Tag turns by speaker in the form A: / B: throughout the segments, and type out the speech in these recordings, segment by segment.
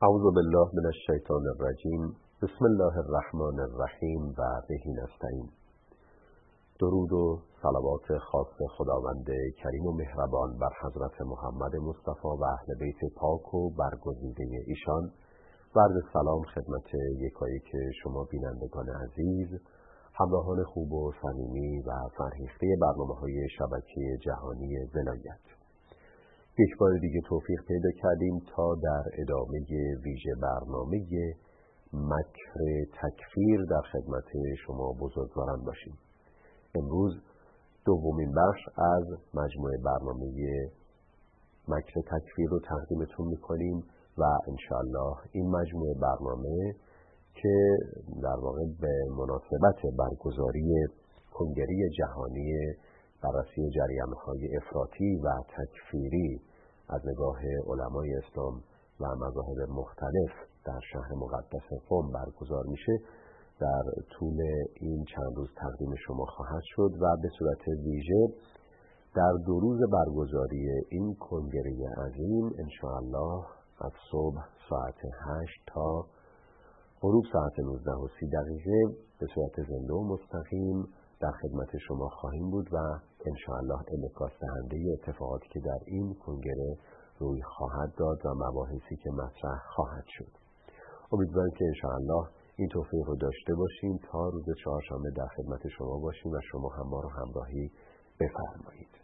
A: اعوذ بالله من الشیطان الرجیم. بسم الله الرحمن الرحیم و به نستعین. درود و صلوات خاص خداوند کریم و مهربان بر حضرت محمد مصطفی و اهل بیت پاک و برگزیده ایشان و عرض سلام خدمت یکایک شما بینندگان عزیز، همراهان خوب و صمیمی و فرهیخته برنامه‌های شبکه جهانی ولایت. یک بار دیگه توفیق پیدا کردیم تا در ادامه ویژه برنامه مکر تکفیر در خدمت شما بزرگواران باشیم. امروز دومین بخش از مجموعه برنامه مکر تکفیر رو تقدیمتون میکنیم و انشاءالله این مجموعه برنامه که در واقع به مناسبت برگزاری کنگره جهانی بررسی جریان‌های افراطی و تکفیری از نگاه علمای اسلام و مذاهب مختلف در شهر مقدس قم برگزار میشه، در طول این چند روز تقدیم شما خواهد شد و به صورت ویژه در 2 روز برگزاری این کنگره عظیم انشاءالله از صبح ساعت 8 تا غروب ساعت 19:30 به صورت زنده و مستقیم در خدمت شما خواهیم بود و انشاءالله انعکاس دهنده اتفاقاتی که در این کنگره روی خواهد داد و مباحثی که مطرح خواهد شد. امیدوارم که انشاءالله این توفیق رو داشته باشیم تا روز چهارشنبه در خدمت شما باشیم و شما هم ما رو همراهی بفرمایید.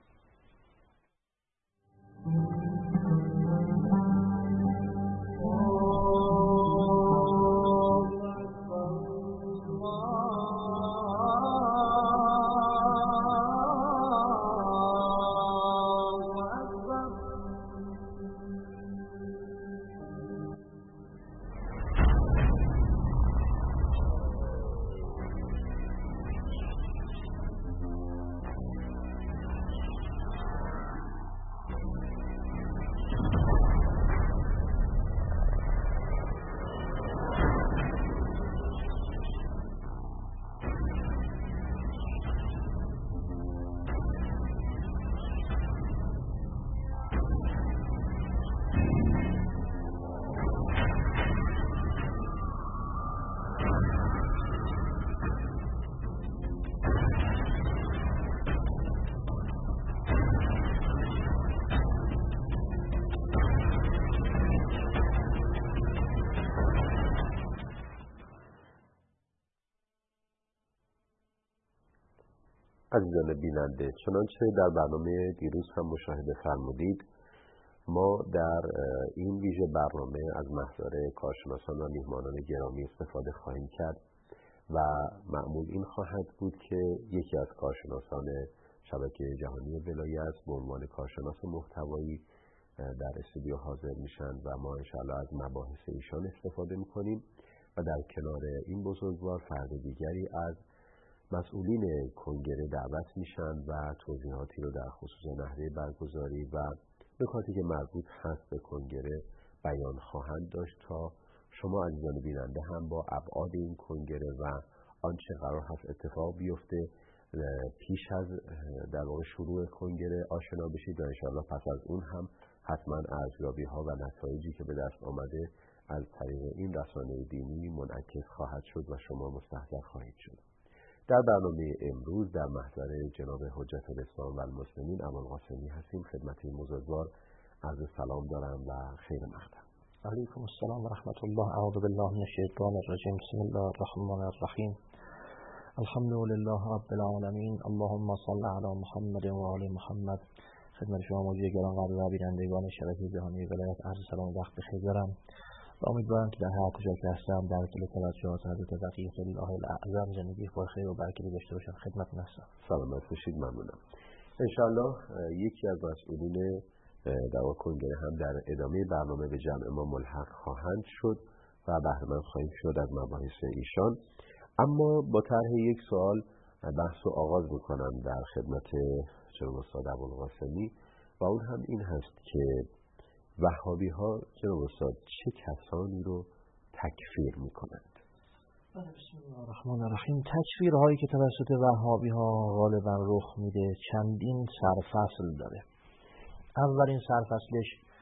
A: عزیزان بیننده، چنانچه در برنامه دیروز هم مشاهده فرمودید، ما در این ویژه برنامه از محضر کارشناسان و میهمانان گرامی استفاده خواهیم کرد و معمول این خواهد بود که یکی از کارشناسان شبکه جهانی ولایت به عنوان کارشناس محتوایی در استودیو حاضر میشن و ما انشاءالله از مباحث ایشان استفاده میکنیم و در کنار این بزرگوار فرد دیگری از مسئولین کنگره دعوت میشن و توضیحاتی رو در خصوص نحوه برگزاری و نکاتی که مربوط هست به کنگره بیان خواهند داشت تا شما عزیزان بیننده هم با ابعاد این کنگره و آنچه قرار هست اتفاق بیفته پیش از در واقع شروع کنگره آشنا بشید و انشاءالله پس از اون هم حتما ارزیابی ها و نتایجی که به دست آمده از طریق این رسانه دینی منعکس خواهد شد و شما مستحضر خواهید شد. در برنامه امروز در محضر جناب حجت الاسلام و المسلمین ابوالقاسمی هستیم. خدمت این بزرگوار عرض سلام دارم و خیر مقدم.
B: علیکم السلام و رحمت الله. اعوذ بالله من الشیطان الرجیم. بسم الله الرحمن الرحیم. الحمد لله رب العالمین. اللهم صل علی محمد و آل محمد. خدمت شما موجود گرامی و بینندگان شبکه جهانی ولایت عرض سلام و وقت بخیر دارم و امیدوارم که در هر کجا که هستم در طول توجهات حضرت بقیه الله الاعظم زندگی پرخیر و برکتی داشته باشم. خدمتتون هستم.
A: سلامت باشید. ممنونم. انشاءالله یکی از مسئولین در کنگره هم در ادامه برنامه به جمع ما ملحق خواهند شد و بهره مند خواهیم شد از مباحث ایشان. اما با طرح یک سوال بحث رو آغاز میکنم در خدمت جناب استاد ابوالقاسمی و اون هم این هست که وهابی ها جناب استاد چه کسانی رو تکفیر میکنند؟
B: بسم الله الرحمن الرحیم. تکفیرهایی که توسط وهابی ها غالبا رخ میده چندین سرفصل داره. اولین سرفصلش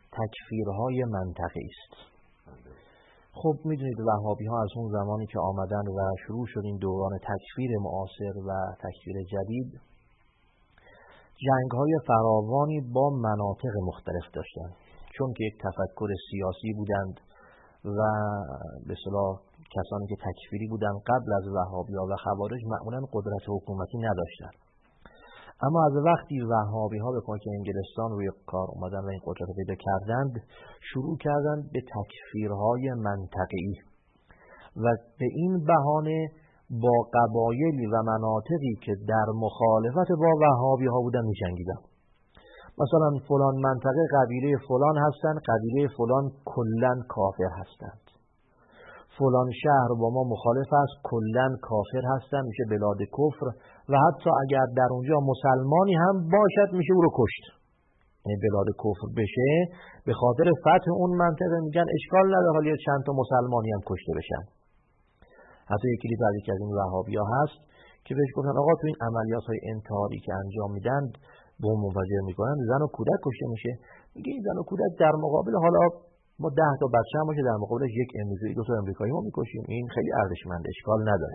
B: تکفیرهای منطقی است. خب میدونید وهابی ها از اون زمانی که آمدن و شروع شد این دوران تکفیر معاصر و تکفیر جدید، جنگ های فراوانی با مناطق مختلف داشتند، چون که یک تفکر سیاسی بودند و به اصطلاح کسانی که تکفیری بودند قبل از وهابی ها و خوارج معمولا قدرت حکومتی نداشتند. اما از وقتی وهابی ها به کمک انگلستان روی کار اومدن و این قدرت پیدا کردند، شروع کردند به تکفیرهای منطقه‌ای و به این بهانه با قبایلی و مناطقی که در مخالفت با وهابی ها بودن می‌جنگیدند. مثلا فلان منطقه قبیله فلان هستند، قبیله فلان کلاً کافر هستند. فلان شهر با ما مخالف است، کلاً کافر هستند، میشه بلاد کفر و حتی اگر در اونجا مسلمانی هم باشد میشه او رو کشت. یعنی بلاد کفر بشه به خاطر فتح اون منطقه میگن اشکال نداره حالا چند تا مسلمانی هم کشته بشن. حتی یک کلیپ از یکی از این وهابی‌ها هست که بهش گفتن آقا تو این عملیات‌های انتحاری که انجام میدن بمب منفجر میکنن زن و کودک کشته میشه، میگه این زن و کودک در مقابل حالا ما 10 تا بچه هم باشه در مقابلش یک امریکایی 2 تا امریکایی ما میکشیم، این خیلی ارزشمند، اشکال نداره.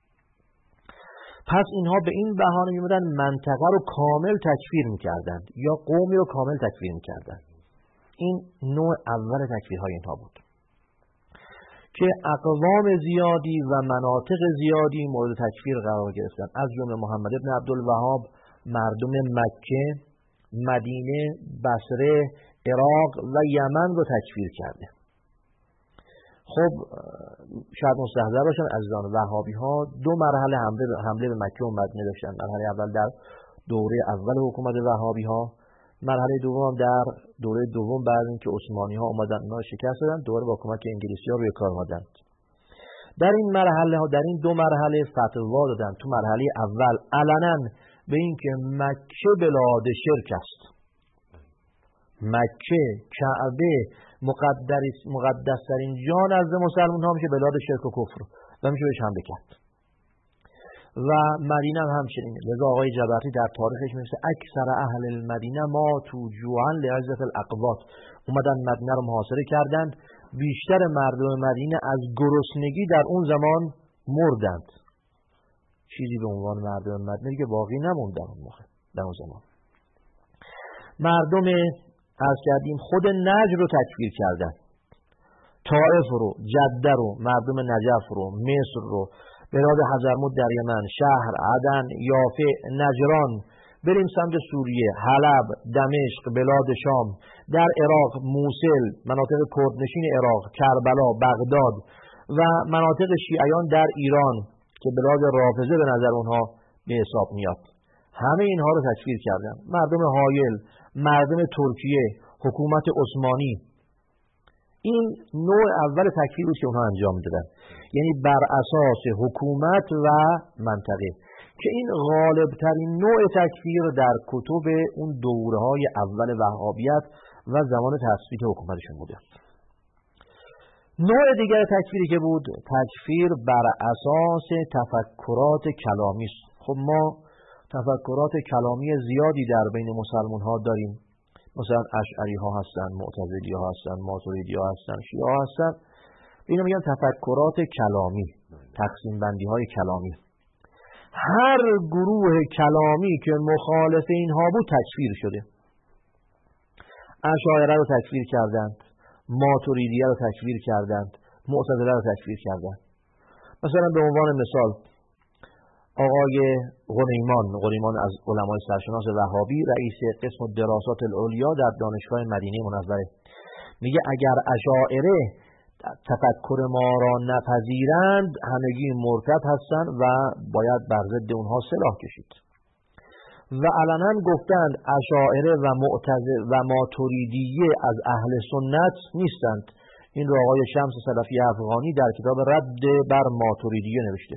B: پس اینها به این بهانه میمدن منطقه رو کامل تکفیر میکردند یا قومی رو کامل تکفیر میکردند. این نوع اول تکفیرهای اینها بود که اقوام زیادی و مناطق زیادی مورد تکفیر قرار گرفتن، از جمله محمد ابن عبدالوهاب مردم مکه، مدینه، بصره، عراق و یمن رو تکفیر کرده. خب شاید مستحضر باشن عزیزان وهابی ها 2 مرحله حمله به مکه و مدینه داشتن. مرحله اول در دوره اول حکومت وهابی ها، مرحله دوم در دوره دوم بعد اینکه عثمانی ها اومدن اونا شکست دادن، دوباره با کمک انگلیسی ها روی کار اومدن. در این مرحله ها، در این 2 مرحله فتوا دادن. تو مرحله اول علنا به اینکه مکه بلاد شرک است، مکه کعبه مقدس‌ترین جا نزد مسلمان ها میشه بلاد شرک و کفر و میشه بهش حمله کرد و مدینه هم همچنین. لذا آقای جبرتی در تاریخش میگه اکثر اهل المدینه ماتوا جوعا لعزة الاقوات، اومدن مدینه رو محاصره کردند، بیشتر مردم مدینه از گرسنگی در اون زمان مردند. چیزی به عنوان مردم مدینه که باقی نموند در اون موقع، در اون زمان. مردم از کردیم خود نجد رو تکفیر کردن، طائف رو، جده رو، مردم نجف رو، مصر رو، بلاد حضرموت در یمن، شهر، عدن، یافع، نجران، بریم سمت سوریه، حلب، دمشق، بلاد شام، در عراق، موصل، مناطق کردنشین عراق، کربلا، بغداد و مناطق شیعیان در ایران که بلاد رافضه به نظر اونها به حساب میاد. همه اینها رو تکفیر کردن. مردم حایل، مردم ترکیه، حکومت عثمانی. این نوع اول تکفیر بود که اونها انجام دادن، یعنی بر اساس حکومت و منطقه، که این غالب ترین نوع تکفیر در کتب اون دوره‌های اول وهابیت و زمان تثبیت حکومتشون بوده. نوع دیگر تکفیری که بود تکفیر بر اساس تفکرات کلامی است. خب ما تفکرات کلامی زیادی در بین مسلمان ها داریم، مثلا اشعری ها هستن، معتزلی ها هستن، ماتریدی ها هستن، شیعه ها هستن. اینا میگن تفکرات کلامی، تقسیم بندی های کلامی. هر گروه کلامی که مخالف اینها بود تکفیر شده. اشاعره رو تکفیر کردند، ماتریدیه رو تکفیر کردند، معتزله رو تکفیر کردند. مثلا به عنوان مثال آقای غنیمان از علمای سرشناس وهابی، رئیس قسم دراسات العلیا در دانشگاه مدینه منوره، میگه اگر اشاعره تفکر ما را نپذیرند همگی مرتد هستند و باید بر ضد اونها سلاح کشید. و علنا گفتند اشاعره و معتزله و ماتریدیه از اهل سنت نیستند. این رو آقای شمس صدفی افغانی در کتاب رد بر ماتریدیه نوشته.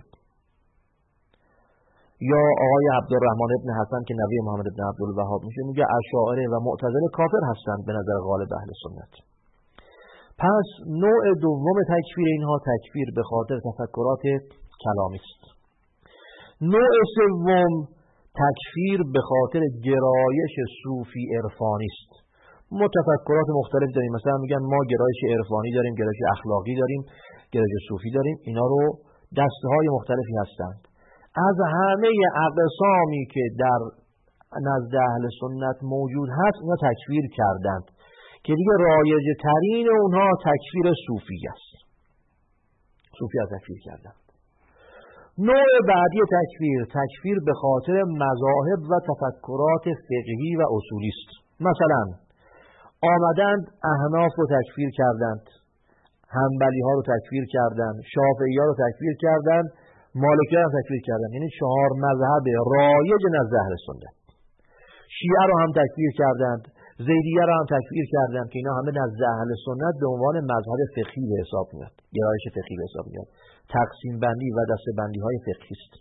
B: یا آقای عبدالرحمن ابن حسن که نوی محمد ابن عبدالوهاب میشه، میگه اشاعره و معتزله کافر هستند به نظر غالب اهل سنت. پس نوع دوم تکفیر اینها تکفیر به خاطر تفکرات کلامی است. نوع سوم تکفیر به خاطر گرایش صوفی عرفانی است. تفکرات مختلف داریم. مثلا میگن ما گرایش عرفانی داریم، گرایش اخلاقی داریم، گرایش صوفی داریم. اینا رو دسته‌های مختلفی هستند. از همه اقسامی که در نزد اهل سنت موجود هست اینا تکفیر کردند که دیگه رایج ترین اونها تکفیر صوفی است. صوفی ها تکفیر کردند. نوع بعدی تکفیر به خاطر مذاهب و تفکرات فقهی و اصولی است. مثلا آمدند احناف رو تکفیر کردند، حنبلی ها رو تکفیر کردند، شافعی ها رو تکفیر کردند، مالکی ها رو تکفیر کردند. یعنی 4 مذهب رایج نزد اهل سنت. شیعه رو هم تکفیر کردند، زیدیه رو هم تکفیر کردند که اینا همه نزد اهل سنت به عنوان مذهب فقهی به حساب میاد، گرایش فقهی به حساب میاد. تقسیم بندی و دسته بندی های فقهی است.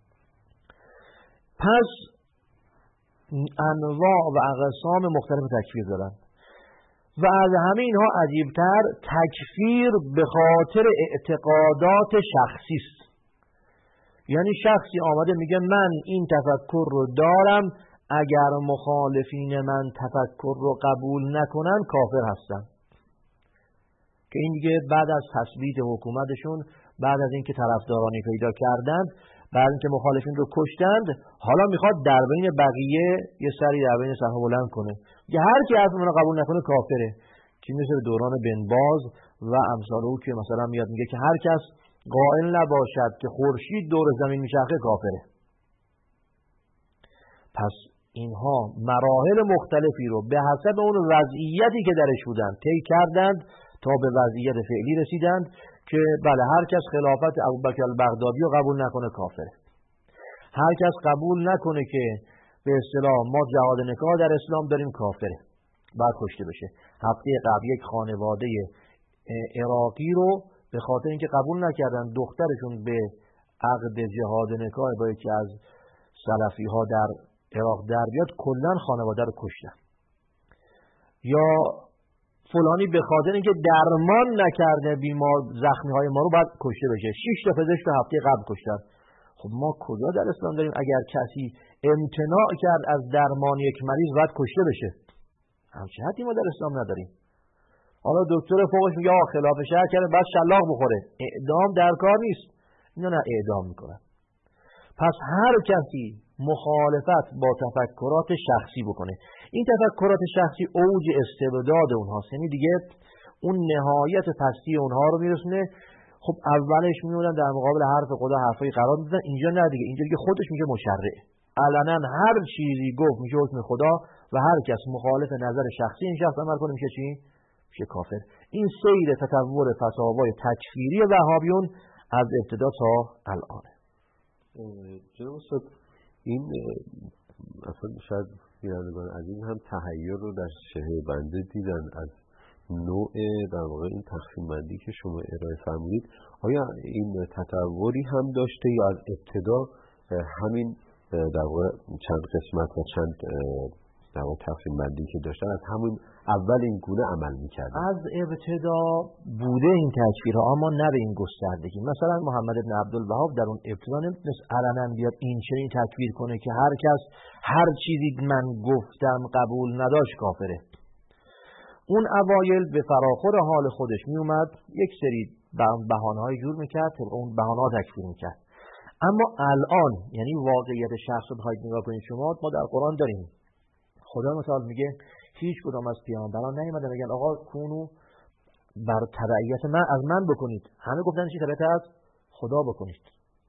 B: پس انواع و اقسام مختلف تکفیر دارن و از همه اینها عجیبتر تکفیر به خاطر اعتقادات شخصی است. یعنی شخصی آمده میگه من این تفکر رو دارم، اگر مخالفین من تفکر رو قبول نکنن کافر هستن. که این دیگه بعد از تثبیت حکومتشون، بعد از اینکه طرفدارانی پیدا کردند، بعد اینکه مخالفین رو کشتند، حالا میخواد در بین بقیه یه سری در بین صفحه بلند کنه. یه هر کی حرف منو قبول نکنه کافره. که مثل دوران بن باز و امثال او که مثلا میاد میگه که هر کس قائل نباشد که خورشید دور زمین میچرخه کافره. پس اینها مراحل مختلفی رو به حسب اون وضعیتی که درش بودند طی کردند تا به وضعیت فعلی رسیدند که بله هر کس خلافت ابوبکر البغدادی رو قبول نکنه کافره. هر کس قبول نکنه که به اصطلاح ما جهاد نکاح در اسلام داریم کافره، بعد کشته بشه. هفته قبل یک خانواده عراقی رو به خاطر اینکه قبول نکردن دخترشون به عقد جهاد نکاح با یکی از سلفی ها در عراق در بیاد، کلا خانواده رو کشتن. یا فلانی به خاطر اینکه درمان نکرده بیمار زخمی های ما رو باید کشته بشه. 6 تا پزشک رو هفته قبل کشتن. خب ما کجا در اسلام داریم اگر کسی امتناع کرد از درمان یک مریض باید کشته بشه؟ همچین حدی ما در اسلام نداریم. حالا دکتر فوقش میگه خلاف شرع کرده بعد شلاق بخوره، اعدام در کار نیست. اینا نه اعدام میکنن. پس هر کسی مخالفت با تفکرات شخصی بکنه، این تفکرات شخصی اوج استبداد اونهاست، یعنی دیگه اون نهایت پستی اونها رو میرسونه. خب اولش میمونن در مقابل حرف خدا حرفای قرار میدن، اینجا نه دیگه، اینجا دیگه خودش میشه مشرع، علنا هر چیزی گفت میشه حکم خدا و هر کس مخالف نظر شخصی این شخص عمل کنه میشه چی؟ میشه کافر. این سیر تطور فتاوای تکفیری وهابیون از ابتدا تا الان.
A: جناب استاد این اصلا شاید بینندگان عزیز هم تحیر رو در شریح بنده دیدن از نوع در واقع این تقسیم بندی که شما ارائه فرمودید. آیا این تطوری هم داشته یا از ابتدا همین در واقع چند قسمت و چند در واقع تقسیم بندی که داشتن از همون اول این گونه عمل می‌کردن؟
B: از ابتدا بوده این تکفیرها، اما نه به این گستردگی. مثلا محمد ابن عبدالوهاب در اون ابتدا نمیتونست علنا بیاد این چنین تکفیر کنه که هر کس هر چیزی من گفتم قبول نداشت کافره. اون اوایل به فراخور حال خودش میومد یک سری بهانه‌های جور میکرد، اون بهانه‌ها تکفیر میکرد. اما الان یعنی واقعیت شخص رو بخواید نگاه کنید شما، ما در قرآن داریم خدا مثال میگه هیچ کدام از پیامبران نیومدن بگن آقا کونو بر تبعیت من از من بکنید، همه گفتن چی؟ تبعیت از خدا بکنید.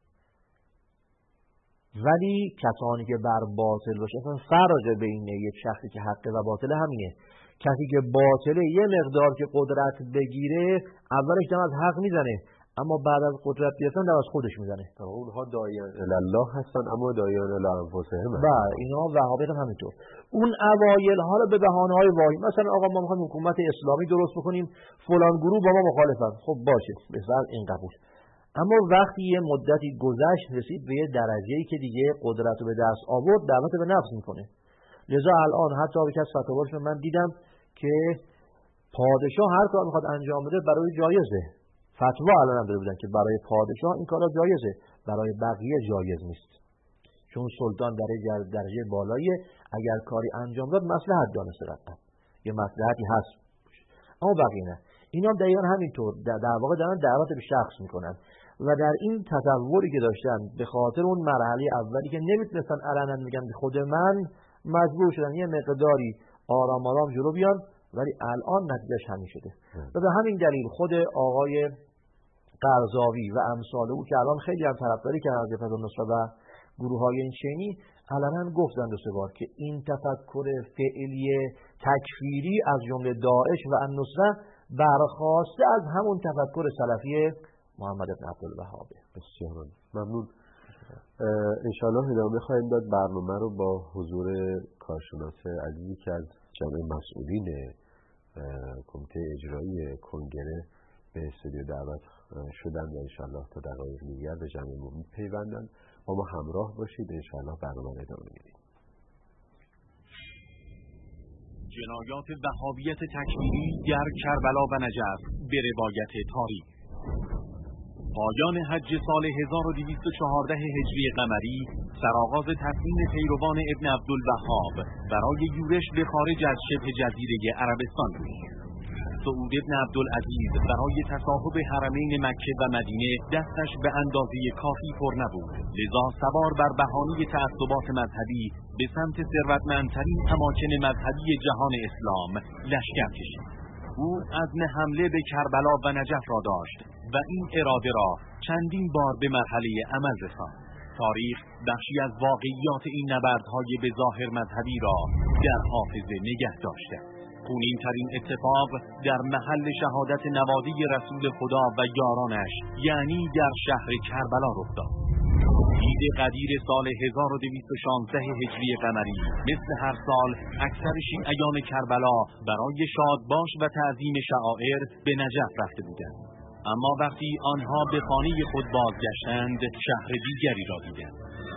B: ولی کسانی که بر باطل باشه، اصلا فرق بین یک شخصی که حق و باطل همینه. کسی که باطله یه مقدار که قدرت بگیره اولش دم از حق میزنه، اما بعد از قدرت گرفتن دم از خودش میزنه.
A: اونها داعیان الله هستن اما داعیان لانفسهم.
B: بله اینا وهابیت هم همینطور. اون اوایل حالا به بهانه‌های واهی، مثلا آقا ما میخوایم حکومت اسلامی درست بکنیم، فلان گروه با ما مخالفن، خب باشه مثلا این قبول. اما وقتی یه مدتی گذشت رسید به یه درجه‌ای که دیگه قدرت رو به دست آورد، دعوت به نفس میکنه. لذا الان حتی یک از فتاواش من دیدم که پادشاه هر کار میخواد انجام بده برای جایزه. فتوا الان هم بودن که برای پادشاه این کارا جایزه، برای بقیه جایز نیست. چون سلطان در درجه بالایی اگر کاری انجام داد مصلحت دانسته رفتن. یه مصلحتی هست، اما بقیه نه. اینا دقیقاً همینطور در واقع دارن دعوت به شخص میکنن و در این تصوری که داشتن به خاطر اون مرحله اولی که نمیتونستن علنا میگن خود من، مجبور شدن یه مقداری آرام آرام جلو بیان، ولی الان نتیجهش همین شده. و به همین دلیل خود آقای قرضاوی و امثال او که الان خیلی هم طرفداری کردن از جبهه النصره و گروه‌های این چینی، علنا گفتن دو سه بار که این تفکر فعلی تکفیری از جمله داعش و النصره برخواسته از همون تفکر سلفی محمد بن عبدالوهاب.
A: بسیار ممنون. انشاءالله ادامه خواهیم داد برنامه رو با حضور کارشناس عزیزی که از جمع مسئولین کمیته اجرایی کنگره به استودیو دعوت شدن و انشاءالله تا دقایق دیگر به جمع ما پیوندن. با ما همراه باشید، انشاءالله برنامه رو ادامه میدیم.
C: جنایات وهابیت تکفیری در کربلا و نجف به روایت تاریخ. پایان حج سال 1214 هجری قمری سرآغاز تصمیم پیروان ابن عبدالوهاب برای یورش به خارج از شبه جزیره عربستان بود. سعود ابن عبدالعزیز برای تصاحب حرمین مکه و مدینه دستش به اندازه کافی پر نبود، لذا سوار بر بهانه تعصبات مذهبی به سمت ثروتمندترین اماکن مذهبی جهان اسلام لشکر کشید. او عزم حمله به کربلا و نجف را داشت و این اراده را چندین بار به مرحله عمل رساند. تاریخ بخشی از واقعیات این نبردهای به ظاهر مذهبی را در حافظه نگه داشته. خونین‌ترین اتفاق در محل شهادت نوادی رسول خدا و یارانش، یعنی در شهر کربلا رخ داد. عید قدیر سال 1216 هجری قمری مثل هر سال اکثر شیعیان کربلا برای شادباش و تعظیم شعائر به نجف رفته بودند. اما وقتی آنها به خانه خود بازگشتند، شهر دیگری را دیدند.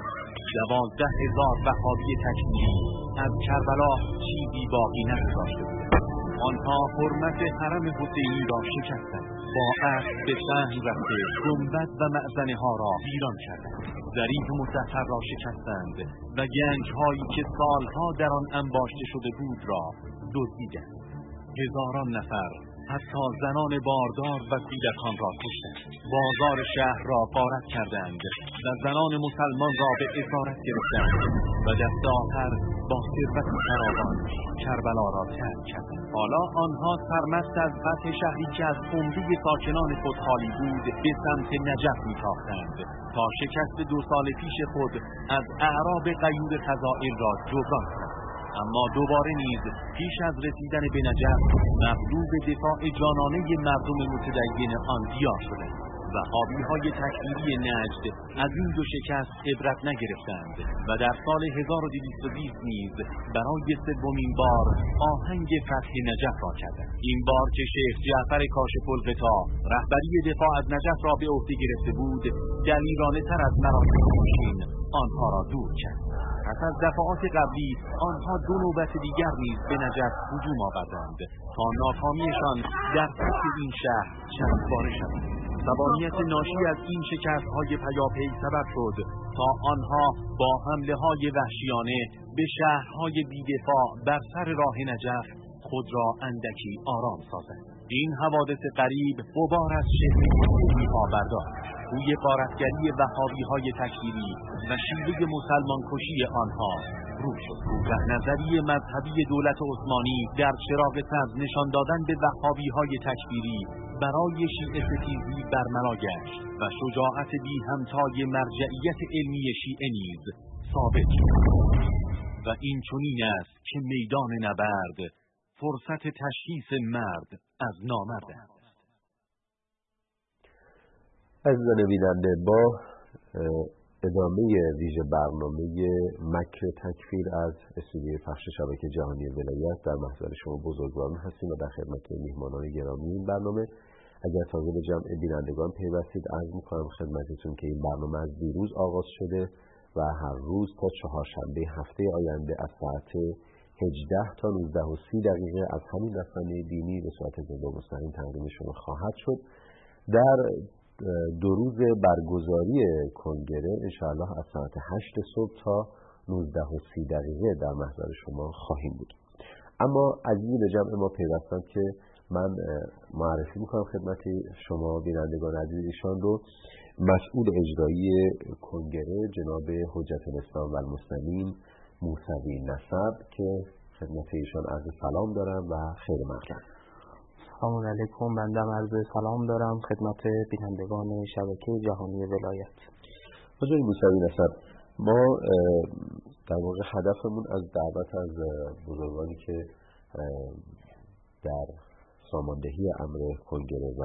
C: 12,000 وهابی تکفیری از کربلا چیزی باقی نگذاشته بودند. آنها حرمت حرم حسینی را شکستند، با اسب به صحن رفته گنبد و معزنه ها را ویران کردند، ظریف مطهر را شکستند و گنج هایی که سالها در آن انباشته شده بود را دزدیدند. هزاران نفر حتی زنان باردار و کودکان را کشتند. بازار شهر را غارت کردند و زنان مسلمان را به اسارت گرفتند و دست آخر با ثروت فراوان کربلا را ترک کردند. حالا آنها سرمست از فتح شهری که از عمده ساکنان خود خالی بود به سمت نجف میتاختند تا شکست 2 سال پیش خود از اعراب غیور خزائل را جبران کنند. اما دوباره نیز پیش از رسیدن به نجف مغلوب دفاع جانانه مردم متدین آن دیار شدند. وهابی‌های تکفیری نجد از این دو شکست عبرت نگرفتند و در سال 1220 نیز برای 3مین بار آهنگ فتح نجف را کردند. این بار که شیخ جعفر کاشف الغطا رهبری دفاع از نجف را به عهده گرفته بود، دلیرانه تر از مراسم پیشین آنها را دور کرد. پس از دفعات قبلی آنها 2 نوبت دیگر نیز به نجف هجوم آوردند تا ناکامیشان در فتح این شهر چند باره شد. تبانیت ناشی از این شکست‌های پیاپی سبب شد تا آنها با حمله‌های وحشیانه به شهرهای بی‌دفاع بر سر راه نجف خود را اندکی آرام سازند. این حوادث غریب غبار از شهر مسلمی‌ها برداشت. روی غارتگری وهابی‌های تکفیری و شیوه مسلمان کشی آنها رو شد. رهنظری مذهبی دولت عثمانی در چراغ سبز نشان دادن به وهابی‌های تکفیری برای شیعه ستیزی برملا گشت و شجاعت بی همتای مرجعیت علمی شیعه نیز ثابت شد. و این چنین است که میدان نبرد فرصت تشخیص مرد از نامرد است.
A: عزیزان بیننده، با ادامه ویژه برنامه مکر تکفیر از استودیوی پخش شبکه جهانی ولایت در محضر شما بزرگواران هستیم و در خدمت میهمانان گرامی این برنامه. اگر تازه به جمع بینندگان پیوستید، عرض می‌کنم خدمتتون که این برنامه از دیروز آغاز شده و هر روز تا چهارشنبه هفته آینده از ساعت 18 تا 19:30 از همین رسانه دینی به صورت زنده و مستقیم تقدیم شما خواهد شد. در 2 روز برگزاری کنگره انشاءالله از ساعت 8 صبح تا 19:30 در محضر شما خواهیم بود. اما عزیزی به جمع ما پیوستند که من معرفی میکنم خدمت شما بینندگان عزیز ایشان رو. مسئول اجرایی کنگره جناب حجت الاسلام و المسلمین موسوی نسب که خدمت ایشان عرض سلام دارم و خیر مقدم.
B: سلام علیکم. بنده عرض سلام دارم خدمت بینندگان شبکه جهانی ولایت.
A: حضور موسوی نسب، ما در واقع هدفمون از دعوت از بزرگانی که در ساماندهی امر کنگره و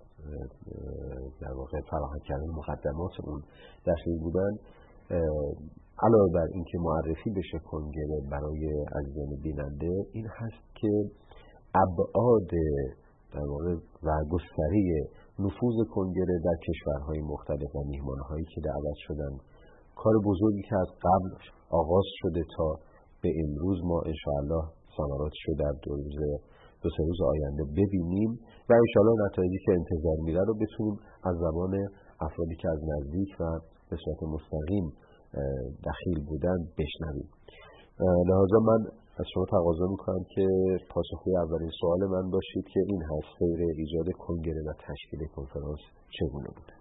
A: در واقع فراهم کردن مقدمات اون دخیل بودن، علاوه بر اینکه معرفی بشه کنگره برای عزیزان بیننده، این هست که ابعاد در واقع و گستره نفوذ کنگره در کشورهای مختلف و میهمانهایی که دعوت شدن، کار بزرگی که از قبل آغاز شده تا به امروز ما انشاءالله ثمراتش رو در دو سه روز آینده ببینیم و انشاءالله نتایجی که انتظار میره رو بتونیم از زبان افرادی که از نزدیک و به صورت مستقیم دخیل بودن بشنویم. لحاظا من از شما تقاضا میکنم که پاسخوی اولین سوال من باشید که این هست: سیر ایجاد کنگره و تشکیل کنفرانس چگونه بوده؟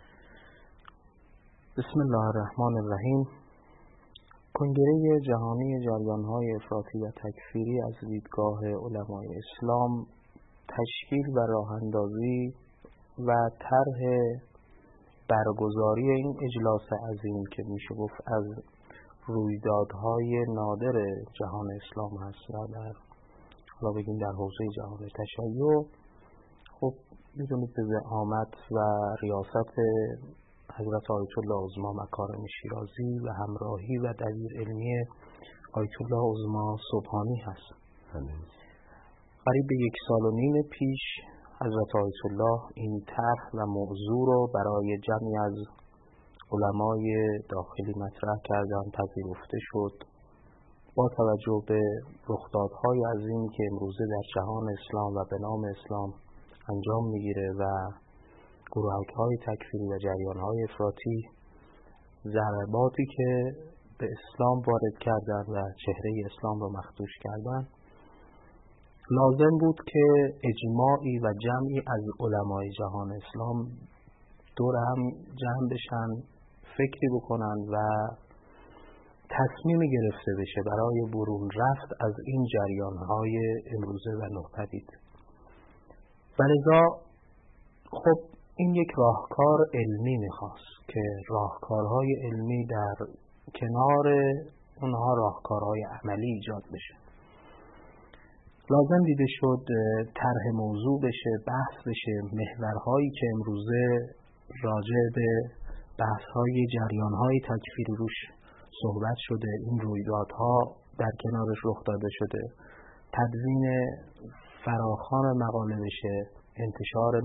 B: بسم الله الرحمن الرحیم. کنگره جهانی جریان‌های افراطی و تکفیری از دیدگاه علمای اسلام تشکیل و راه‌اندازی و طرح برگزاری این اجلاس عظیم که میشه گفت از رویدادهای نادر جهان اسلام هست و حالا بگیم در حوزه جهان تشیع، خب میدونید به زعامت و ریاست حضرت آیت الله عظما مکارم شیرازی و همراهی و دبیر علمی آیت الله عظما سبحانی هست. قریب به 1.5 سال پیش حضرت آیت الله این طرح و موضوع رو برای جمعی از علمای داخلی مطرح کردن، پذیرفته شد. با توجه به رخدادهای عظیمی که امروزه در جهان اسلام و به نام اسلام انجام میگیره و گروه‌های تکفیری و جریان‌های افراطی ضرباتی که به اسلام وارد کردن و چهره اسلام را مخدوش کردن، لازم بود که اجماعی و جمعی از علمای جهان اسلام دور هم جمع بشن، فکری بکنن و تصمیمی گرفته بشه برای برون رفت از این جریان‌های امروزه و نوپدید. ولذا خب این یک راهکار علمی میخواست که راهکارهای علمی در کنار اونها راهکارهای عملی ایجاد بشه. لازم دیده شد طرح موضوع بشه، بحث بشه، محورهایی که امروزه راجع به بحث‌های جریان‌های تکفیری روش صحبت شده، این رویدادها در کنارش رخ داده شده، تدوین فراخوان مقاله بشه، انتشار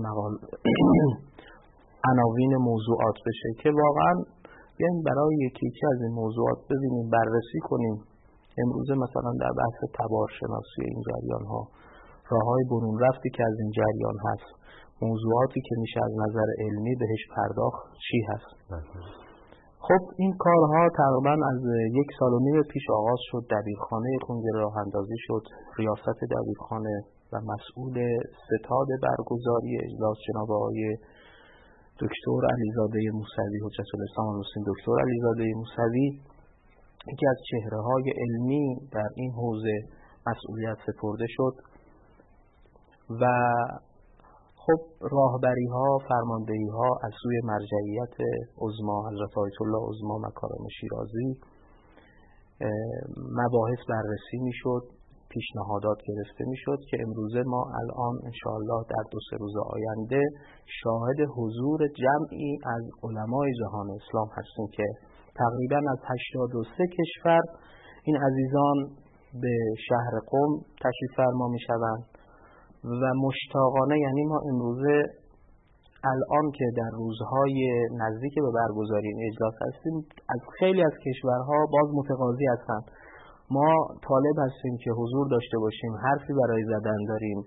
B: عناوین موضوعات بشه که واقعا بیایم برای یکی از این موضوعات ببینیم، بررسی کنیم. امروزه مثلا در بحث تبارشناسی این جریان ها، راههای برون رفتی که از این جریان هست، موضوعاتی که میشه از نظر علمی بهش پرداخت چی هست. خب این کارها تقریبا از 1.5 سال پیش آغاز شد. دبیرخانه کنگره راه اندازی شد. ریاست دبیرخانه و مسئول ستاد برگزاری اجلاس جناب آقای دکتر علیزاده موسوی، حجت الاسلام و المسلمین دکتر علیزاده موسوی، یکی از چهره‌های علمی در این حوزه مسئولیت سپرده شد و خب راهبری‌ها، فرماندهی‌ها از سوی مرجعیت عظما حضرت آیت الله عظما مکارم شیرازی، مباحث بررسی می‌شد، پیشنهادات گرفته می‌شد که امروزه ما الان انشاءالله در 2-3 روز آینده شاهد حضور جمعی از علمای جهان اسلام هستیم که تقریبا از 83 کشور این عزیزان به شهر قم تشریف فرما می‌شوند و مشتاقانه، یعنی ما امروزه الان که در روزهای نزدیک به برگزاری این اجلاس هستیم، از خیلی از کشورها باز متقاضی هستند ما طالب هستیم که حضور داشته باشیم، حرفی برای زدن داریم،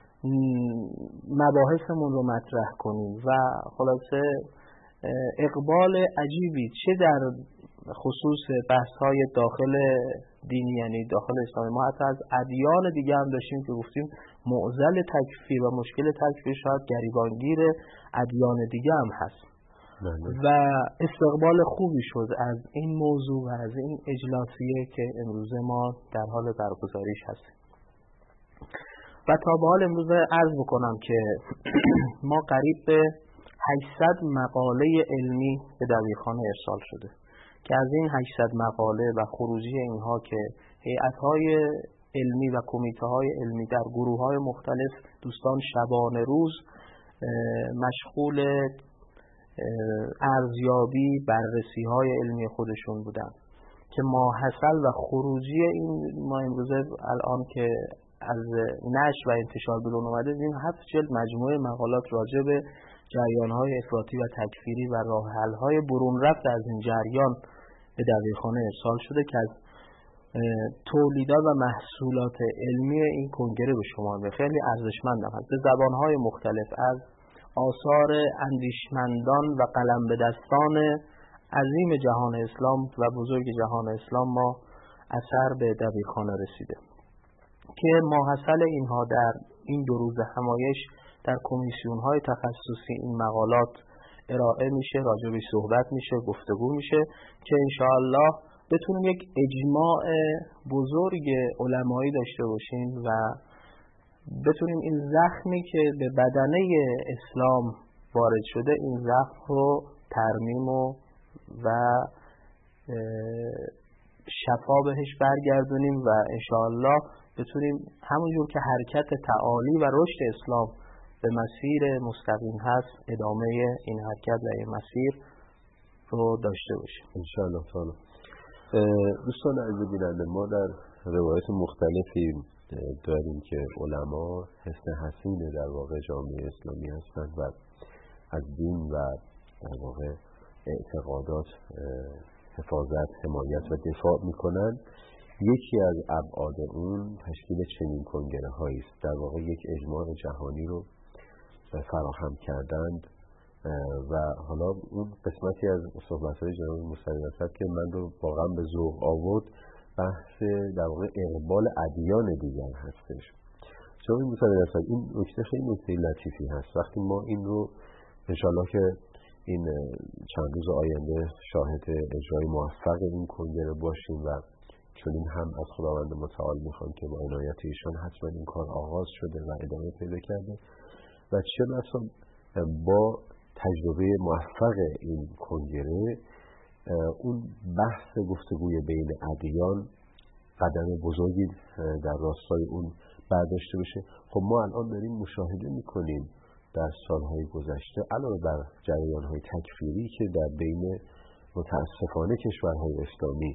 B: مباحثمون رو مطرح کنیم و خلاصه اقبال عجیبی چه در خصوص بحث‌های داخل دینی، یعنی داخل اسلام، ما حتی از ادیان دیگه هم داشتیم که گفتیم معضل تکفیر و مشکل تکفیر شاید گریبانگیر ادیان دیگه هم هست و استقبال خوبی شد از این موضوع و از این اجلاسیه که امروز ما در حال برگزاریش هستیم. و تا به حال امروز عرض بکنم که ما قریب به 800 مقاله علمی به دبیرخانه ارسال شده که از این 800 مقاله و خروجی اینها که هیئت‌های علمی و کمیته‌های علمی در گروه‌های مختلف دوستان شبانه روز مشغول ارزیابی بررسی‌های علمی خودشون بودن که ماحصل و خروجی این ما امروزه الان که از نشر و انتشار بیرون اومده این 7 جلد مجموعه مقالات راجع به جریان‌های افراطی و تکفیری و راه حل‌های برون رفت از این جریان به دبیرخانه ارسال شده که از تولیدات و محصولات علمی این کنگره به شمار میاد. خیلی ارزشمند هست به زبان‌های مختلف از آثار اندیشمندان و قلم به دستان عظیم جهان اسلام و بزرگ جهان اسلام ما اثر به دبیرخانه رسیده که ماحصل اینها در این 2 روز همایش در کمیسیون‌های تخصصی این مقالات ارائه میشه، راجع به صحبت میشه، گفتگو میشه که انشاءالله بتونیم یک اجماع بزرگ علمایی داشته باشیم و بتونیم این زخمی که به بدنه اسلام وارد شده این زخم رو ترمیم و شفا بهش برگردونیم و انشاءالله بتونیم همونجور که حرکت تعالی و رشد اسلام به مسیر مستقیم هست ادامه این حرکت و این مسیر رو داشته باشیم
A: انشاءالله تعالی. دوستان عزیز بیننده، ما در روایت مختلفی داریم که علما حسن حسین در واقع جامعه اسلامی هستند و از دین و در واقع اعتقادات حفاظت، حمایت و دفاع میکنن. یکی از ابعاد اون تشکیل چنین کنگره هایی است، در واقع یک اجماع جهانی رو فراهم کردند و حالا اون قسمتی از صحبت‌های جناب موسوی نصر که من رو واقعا به ذوق آورد بحث در واقع اقبال ادیان دیگر هستش. جناب موسوی نصر، این نکته خیلی نکته لطیفی هست. وقتی ما این رو انشالله که این چند روز آینده شاهد اجرای موفق این کنگره باشیم و چون این هم از خداوند متعال میخوام که با عنایت ایشان حتما این کار آغاز شده و ادامه پیدا کرده و چه بسا با تجربه موفق این کنگره اون بحث گفتگوی بین ادیان قدم بزرگی در راستای اون برداشته بشه. خب ما الان داریم مشاهده میکنیم در سالهای گذشته علاوه بر جریانهای تکفیری که در بین متاسفانه کشورهای اسلامی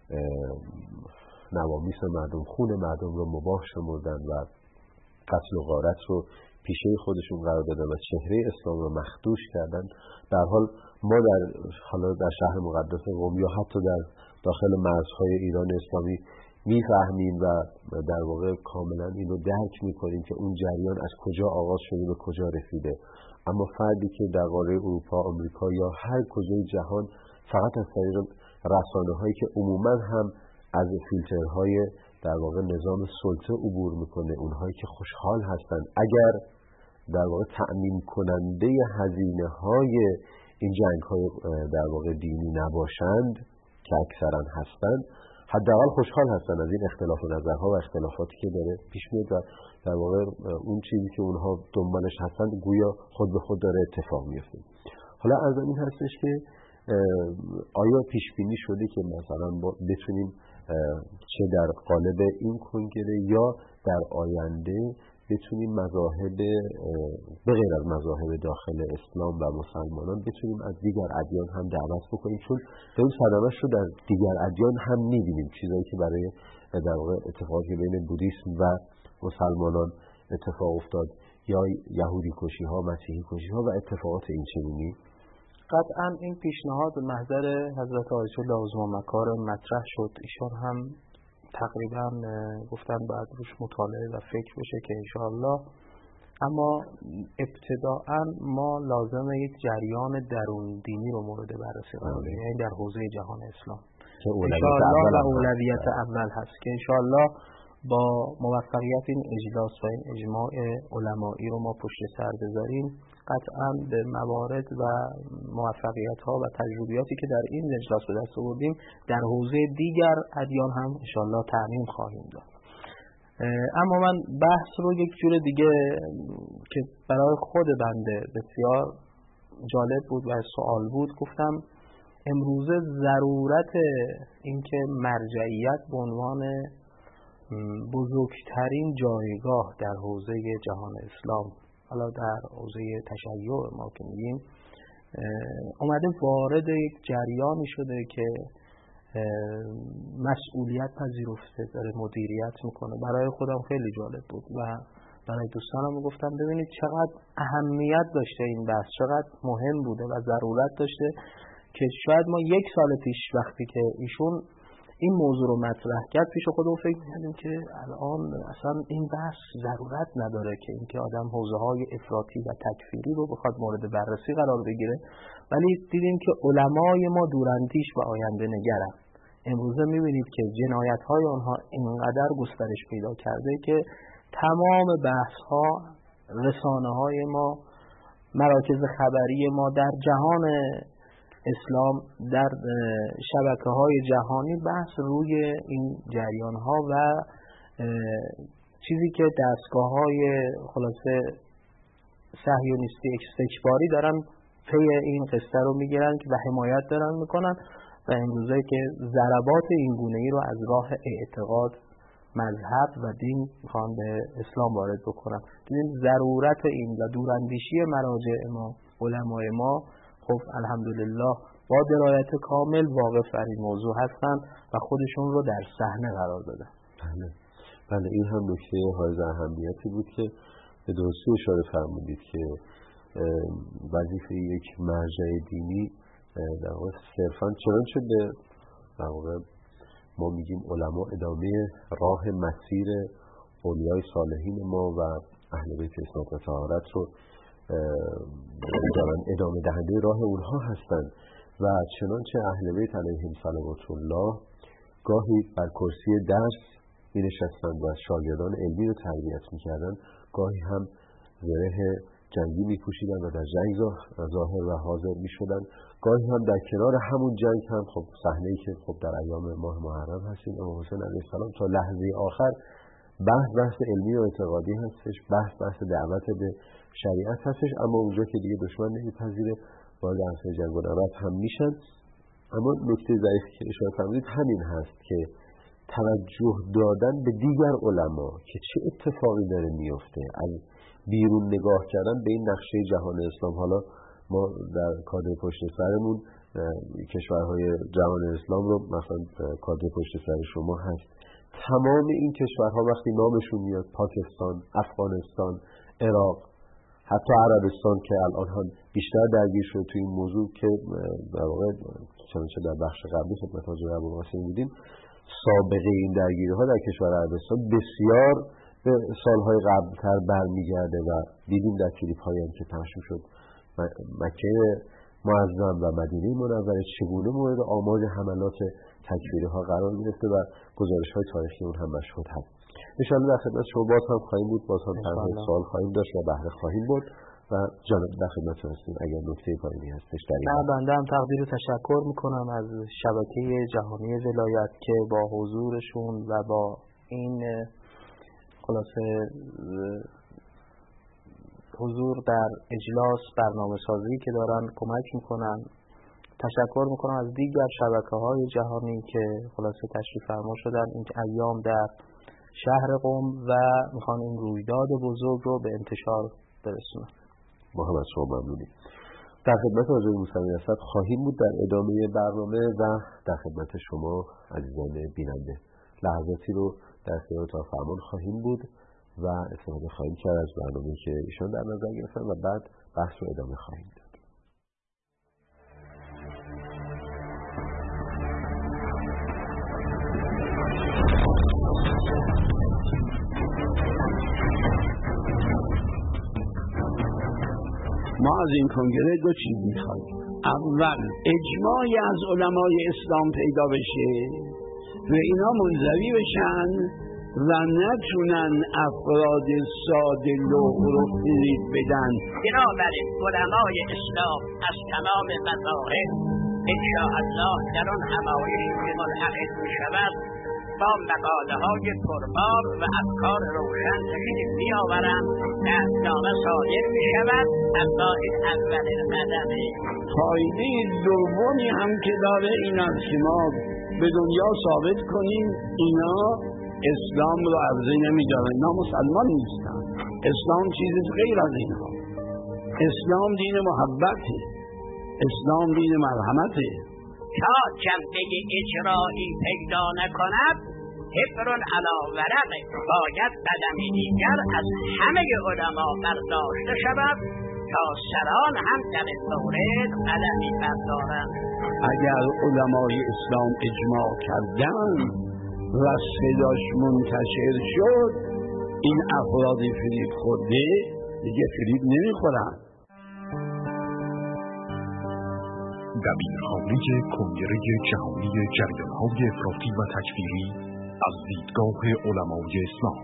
A: نوامیس مردم، خون مردم رو مباح شمردن و قتل و غارت رو پیشه خودشون قرار دادن و چهره اسلام رو مخدوش کردن. در حال ما در شهر مقدس قم یا حتی در داخل مرزهای ایران اسلامی میفهمیم و در واقع کاملا اینو درک میکنیم که اون جریان از کجا آغاز شده به کجا رسیده. اما فردی که در قاره اروپا، آمریکا یا هر کجای جهان فقط از طریق رسانه‌هایی که عموما هم از فیلترهای در واقع نظام سلطه عبور میکنه، اونهایی که خوشحال هستند اگر در واقع تأمین کننده هزینه‌های این جنگ‌های در واقع دینی نباشند که اکثرا هستند، حداقل خوشحال هستن از این اختلاف نظرها و اختلافاتی که داره پیش میاد و در واقع اون چیزی که اونها دنبالش هستند گویا خود به خود داره اتفاق میفته. حالا از این هستش که آیا پیش بینی شده که مثلا بتونیم چه در قالب این کنگره یا در آینده بتونیم مذاهب به غیر از مذاهب داخل اسلام و مسلمانان بتونیم از دیگر ادیان هم دعوت بکنیم، چون این صدمه‌اش رو در دیگر ادیان هم می‌بینیم، چیزایی که برای در واقع اتفاقی بین بودیسم و مسلمانان اتفاق افتاد یا یهودی کشی ها، مسیحی کشی ها و اتفاقات این چنینی.
B: قطعا این پیشنهاد به محضر حضرت آیت الله عظما مکارم مطرح شد. ایشان هم تقریبا گفتن باید روش مطالعه و فکر بشه که انشاءالله اما ابتداءً ما لازم یک جریان درون دینی رو مورد بررسی قرار بدیم، یعنی در حوزه جهان اسلام انشاءالله اولویت اول هست که انشاءالله با موفقیت این اجلاس و این اجماع علمایی رو ما پشت سر بذاریم، قطعاً به موارد و موفقیت‌ها و تجربیاتی که در این اجلاس به دست آوردیم در حوزه دیگر ادیان هم انشاءالله تعمیم خواهیم داد. اما من بحث رو یک جور دیگه که برای خود بنده بسیار جالب بود و سوال بود گفتم امروزه ضرورت اینکه مرجعیت به عنوان بزرگترین جایگاه در حوزه جهان اسلام، حالا در حوزه تشیع ما که میگیم، اومده وارد یک جریانی شده که مسئولیت پذیرفته، داره مدیریت میکنه. برای خودم خیلی جالب بود و برای دوستانم گفتم ببینید چقدر اهمیت داشته این بحث، چقدر مهم بوده و ضرورت داشته که شاید ما یک سال پیش وقتی که ایشون این موضوع رو مطرح کرد پیش خودمون فکر می‌کردیم که الان اصلا این بحث ضرورت نداره که اینکه آدم حوزه‌های افراطی و تکفیری رو بخواد مورد بررسی قرار بگیره، ولی دیدیم که علمای ما دوراندیش و آینده نگرن. امروزه می‌بینید که جنایت‌های آنها اینقدر گسترش پیدا کرده که تمام بحث‌ها، رسانه‌های ما، مراکز خبری ما در جهان اسلام، در شبکه‌های جهانی بحث روی این جریان‌ها و چیزی که دستگاه‌های خلاصه صهیونیستی استکباری دارن پی این قصه رو میگیرن و حمایت دارن میکنن و امروزه که ضربات این گونه‌ای رو از راه اعتقاد، مذهب و دین میخوان به اسلام وارد بکنن. دیدیم ضرورت این و دوراندیشی مراجع ما، علمای ما، خب الحمدلله با درایت کامل واقف بر این موضوع هستن و خودشون رو در صحنه قرار دادن.
A: بله این هم نکته حائز اهمیتی بود که به درستی اشاره فرمودید که وظیفه یک مرجع دینی در واقع صرفاً چنانچه به در واقع ما میگیم علما ادامه راه مسیر اولیای صالحین ما و اهل بیت اسمت و طهارت رو دارن ادامه دهنده راه اونها هستند و چنانچه اهل بیت علیهم صلوات الله گاهی بر کرسی درس می نشستند و شاگردان علمی رو تربیت می کردن، گاهی هم زره جنگی می پوشیدن و در جنگ ظاهر و حاضر می شدن، گاهی هم در کنار همون جنگ هم خب صحنه‌ای که خب در ایام ماه محرم هستیم امام حسین علیه السلام تا لحظه آخر بحث علمی و اعتقادی هستش، بحث دعوت به شریعت هستش، اما اونجا که دیگه دشمن نمیپذیره وارد عرصه جنگ و نبرد هم میشن. اما نکته ظریفی که اشاره فرمودید همین هست که توجه دادن به دیگر علما که چه اتفاقی داره میفته، از بیرون نگاه کردن به این نقشه جهان اسلام. حالا ما در کادر پشت سرمون کشورهای جهان اسلام رو مثلا کادر پشت سر شما هست، تمام این کشورها وقتی نامشون میاد، پاکستان، افغانستان، عراق، حتی عربستان که الان هم بیشتر درگیر شده توی این موضوع که در واقع چنانچه در بخش قبلی خدمت حاجی ابوالقاسم دیدیم، سابقه این درگیری ها در کشور عربستان بسیار به سالهای قبلتر برمیگرده و دیدیم در کلیپ هایی هم که پخش شد مکه معظم و مدینه منوره چگونه مورد آماج حملات تکفیری ها قرار گرفته و گزارش های تاریخی اون هم مشهود هست. انشاءالله در خدمت شما باز هم خواهیم بود، باز هم سوال خواهیم داشت و بهره خواهیم بود و جانب در خدمت هستیم اگر نکته پایینی هستش در این.
B: بنده هم تقدیر تشکر میکنم از شبکه جهانی ولایت که با حضورشون و با این خلاصه حضور در اجلاس برنامه سازی که دارن کمک میکنن. تشکر میکنم از دیگر شبکه‌های جهانی که خلاصه تشریف فرما شدن این ایام در شهر قم و میخوان این رویداد بزرگ رو به انتشار برسونن.
A: ما هم از شما ممنونیم. در خدمت حاجی موسوی اسد خواهیم بود در ادامه برنامه و در خدمت شما عزیزان بیننده لحظاتی رو در اختیارتان فرمان خواهیم بود و استفاده خواهیم کرد از برنامه‌ای که ایشان در نظر گرفتن و بعد بحث رو ادامه خواهیم داد.
D: از این کنگره دو چیز میخوایم. اول اجماعی از علمای اسلام پیدا بشه و اینا منزوی بشن و نتونن افراد ساده لوح رو فریب بدن.
E: بنابراین علمای اسلام از تمام مذاهب انشاءالله در آن همایش که ملحق میشود با مقاله های پربار و افکار روشن تشریف میآورند، عهدنامه صادر میشود. اما این اولین قدمه.
D: فایده دومی هم که داره این است که ما به دنیا ثابت کنیم اینا اسلام رو عرضه نمی‌دارن، اینا مسلمان نیستن. اسلام چیزی غیر از اینها. اسلام دین محبته، اسلام دین مرحمته.
E: تا جنبه اجرایی پیدا نکند حبر علی ورق، باید قدمی دیگر از همه علما برداشته شود تا سران هم در مورد قدمی بردارند.
D: اگر علمای اسلام اجماع کردن و صداش منتشر شد، این افراد فریب خورده دیگه فریب نمیخورن.
F: دبیرخانه کنگره جهانی جریان‌های افراطی و تکفیری از دیدگاه علمای اسلام.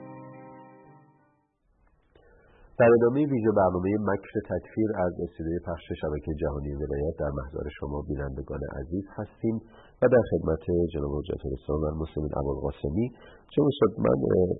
A: در ادامه ویژه برنامه مکر تکفیر از استودیوی پخش شبکه جهانی ولایت در محضر شما بینندگان عزیز هستیم و در خدمت جناب حجت الاسلام والمسلمین ابوالقاسمی. چون شد من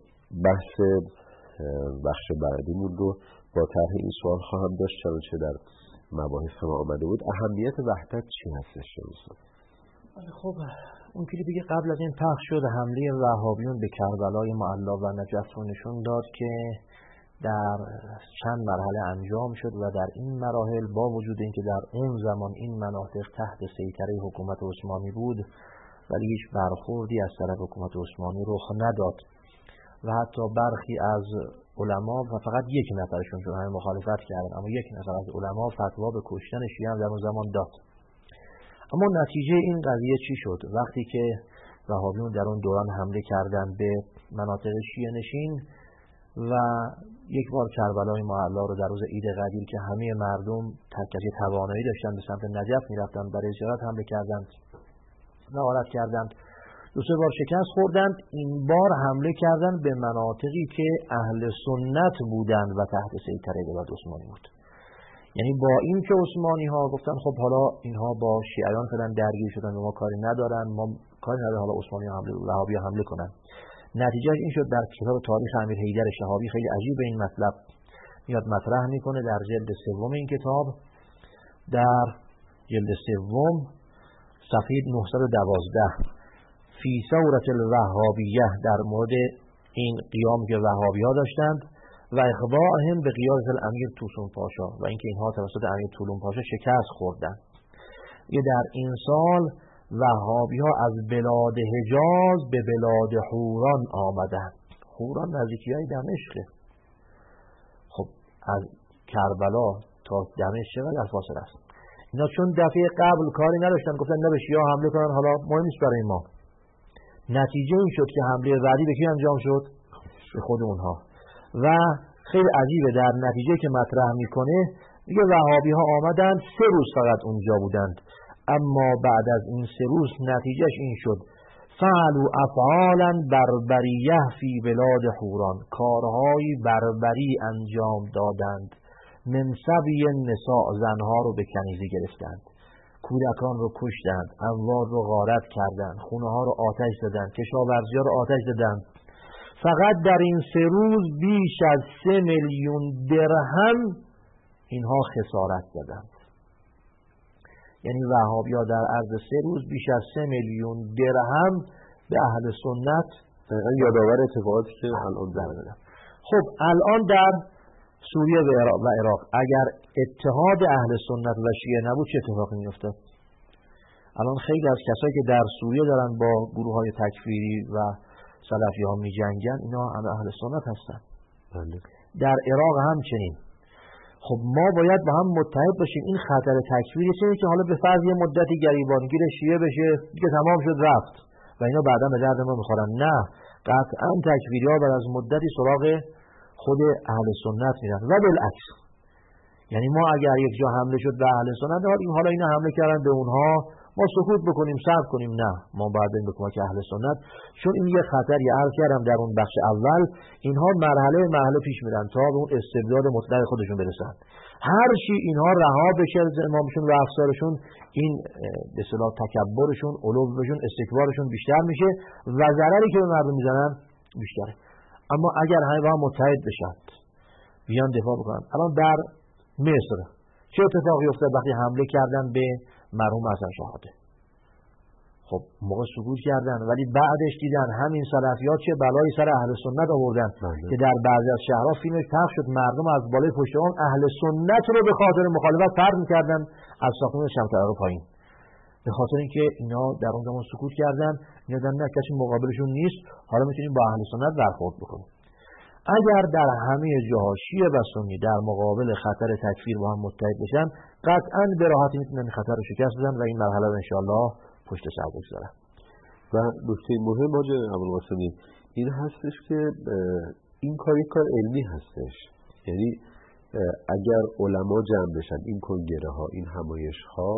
A: بخش بعدیمون رو با طرح این سوال خواهم داشت، چنانچه در مباحث ما آمده بود. اهمیت وحدت چی هستش جناب؟
B: خب اون که دیگه قبل از این پخش شد، حمله وهابیون به کربلای معلی و نجف رو نشون داد که در چند مرحله انجام شد و در این مراحل با وجود اینکه در اون زمان این مناطق تحت سیطره حکومت عثمانی بود ولی هیچ برخوردی از طرف حکومت عثمانی رخ نداد و حتی برخی از علما و فقط یک نفرشون چون همه مخالفت کردن، اما یک نفر از علما فتوا به کشتن شیعه در اون زمان داد. اما نتیجه این قضیه چی شد؟ وقتی که وهابیون در اون دوران حمله کردن به مناطق شیعه نشین و یک بار کربلای معلی رو در روز عید قدیر که همه مردم کسی توانایی داشتن به سمت نجف میرفتن برای زیارت حمله کردند و غارت کردند، دو سه بار شکست خوردند. این بار حمله کردند به مناطقی که اهل سنت بودند و تحت سیطره دولت عثمانی بود. یعنی با این که عثمانی ها گفتن خب حالا اینها با شیعیان فعلا درگیر شدن و ما کاری ندارن، ما کاری نداریم، حالا عثمانی ها حمله وهابی ها حمله کنن. نتیجه این شد در کتاب تاریخ امیر حیدر شهابی خیلی عجیب این مطلب میاد مطرح میکنه در جلد سوم این کتاب، در جلد سوم صفحه 912 فی ثورة الوهابیه در مورد این قیام که وهابی ها داشتند و اخضاعهم به قیادت الامیر طولون پاشا و اینکه اینها توسط امیر طولون پاشا شکست خوردند. یه در این سال وهابی ها از بلاد حجاز به بلاد حوران آمدند. حوران نزدیکی های دمشقه. خب از کربلا تا دمشق چقدر فاصله است؟ اینا چون دفعه قبل کاری نداشتن گفتن نه به شیعه حمله کنن، حالا مهم نیست برای ما. نتیجه این شد که حمله بعدی به کی انجام شد؟ به خود اونها. و خیلی عجیبه در نتیجه که مطرح میکنه میگه وهابی ها آمدن 3 روز فقط اونجا بودند، اما بعد از این 3 روز نتیجهش این شد فعلوا افعالا بربریه فی بلاد حوران، کارهای بربری انجام دادند، من سبی نساء، زنها رو به کنیزی گرفتند، کودکان رو کشتند، اموال رو غارت کردند، خونه ها رو آتش زدند، کشاورزی ها رو آتش زدند. فقط در این 3 روز بیش از 3 میلیون درهم اینها خسارت دادند. یعنی وهابی ها در عرض 3 روز بیش از 3 میلیون درهم به اهل سنت
A: یادآور اتفاقاتی که الان دارن.
B: خب الان در سوریه و عراق اگر اتحاد اهل سنت و شیعه نبود چه اتفاقی میافتاد؟ الان خیلی از کسایی که در سوریه دارن با گروه های تکفیری و سلفی ها می جنگن اینا اهل سنت هستن. در عراق همچنین. خب ما باید با هم متحد باشیم. این خطر تکفیری چیه که حالا به فرض یه مدتی گریبانگیر شیعه بشه دیگه تمام شد رفت و اینا بعدا به درد ما میخورن. نه، قطعا تکفیری ها بعد از مدتی سراغ خود اهل سنت میرن و بالعکس. یعنی ما اگر یک جا حمله شد به اهل سنت، حالا اینا حمله کردن به اونها، ما سکوت بکنیم، صبر کنیم؟ نه، ما باید بریم به کمک اهل سنت، چون این یه خطری عرض کردم در اون بخش اول. اینها مرحله پیش میرن تا به اون استبداد مطلق خودشون برسن. هر چی اینها رها بشه از امامشون و افسارشون، این به اصطلاح تکبرشون، علوشون، استکبارشون بیشتر میشه و ضرری که به مردم میزنن بیشتره. اما اگر همه با هم متحد بشن، بیان دفاع بکنن. الان در مصر چه اتفاقی افتاد وقتی حمله کردن به مرحوم حسن شهاده؟ خب موقع سکوت کردن، ولی بعدش دیدن همین سلفیات چه بلایی سر اهل سنت آوردن که در بعضی از شهرها فیلمش پخش شد، مردم از بالای پشت بام اهل سنت رو به خاطر مخالفت پرت می‌کردن از ساختمان شمطره پایین، به خاطر اینکه اینا در اون زمان سکوت کردن. اینا دیدن نه کسی مقابلشون نیست، حالا میتونیم با اهل سنت برخورد بکنیم. اگر در همه جاها شیعه و سنی در مقابل خطر تکفیر با هم متحد بشن، قطعاً به راحتی میتونن خطر رو شکست بدن و این مرحله رو انشاءالله پشت سر بگذارن.
A: و نکته مهم حاج ابوالقاسمی این هستش که این کار یک کار علمی هستش. یعنی اگر علما جمع بشن، این کنگره ها، این همایش ها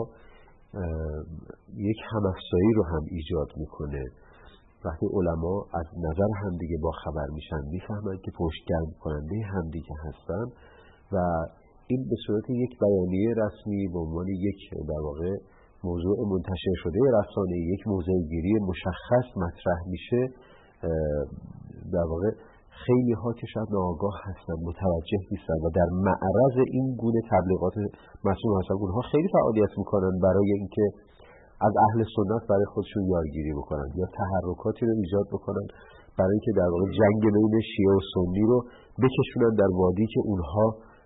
A: یک همافزایی رو هم ایجاد میکنه. وقتی علما از نظر همدیگه با خبر میشن، میفهمن که پشتگرم کننده همدیگه هستن و این به صورت یک بیانیه رسمی به عنوان یک در واقع موضوع منتشر شده رسانه، یک موضع گیری مشخص مطرح میشه. در واقع خیلی ها که شاید ناآگاه هستن، متوجه نیستن و در معرض این گونه تبلیغات مسئول هستن، اونها خیلی فعالیت میکنن برای اینکه از اهل سنت برای خودشون یارگیری بکنن یا تحرکاتی رو ایجاد بکنن برای اینکه در واقع جنگ بین شیعه و سنی رو بکشونن در وادی که اونها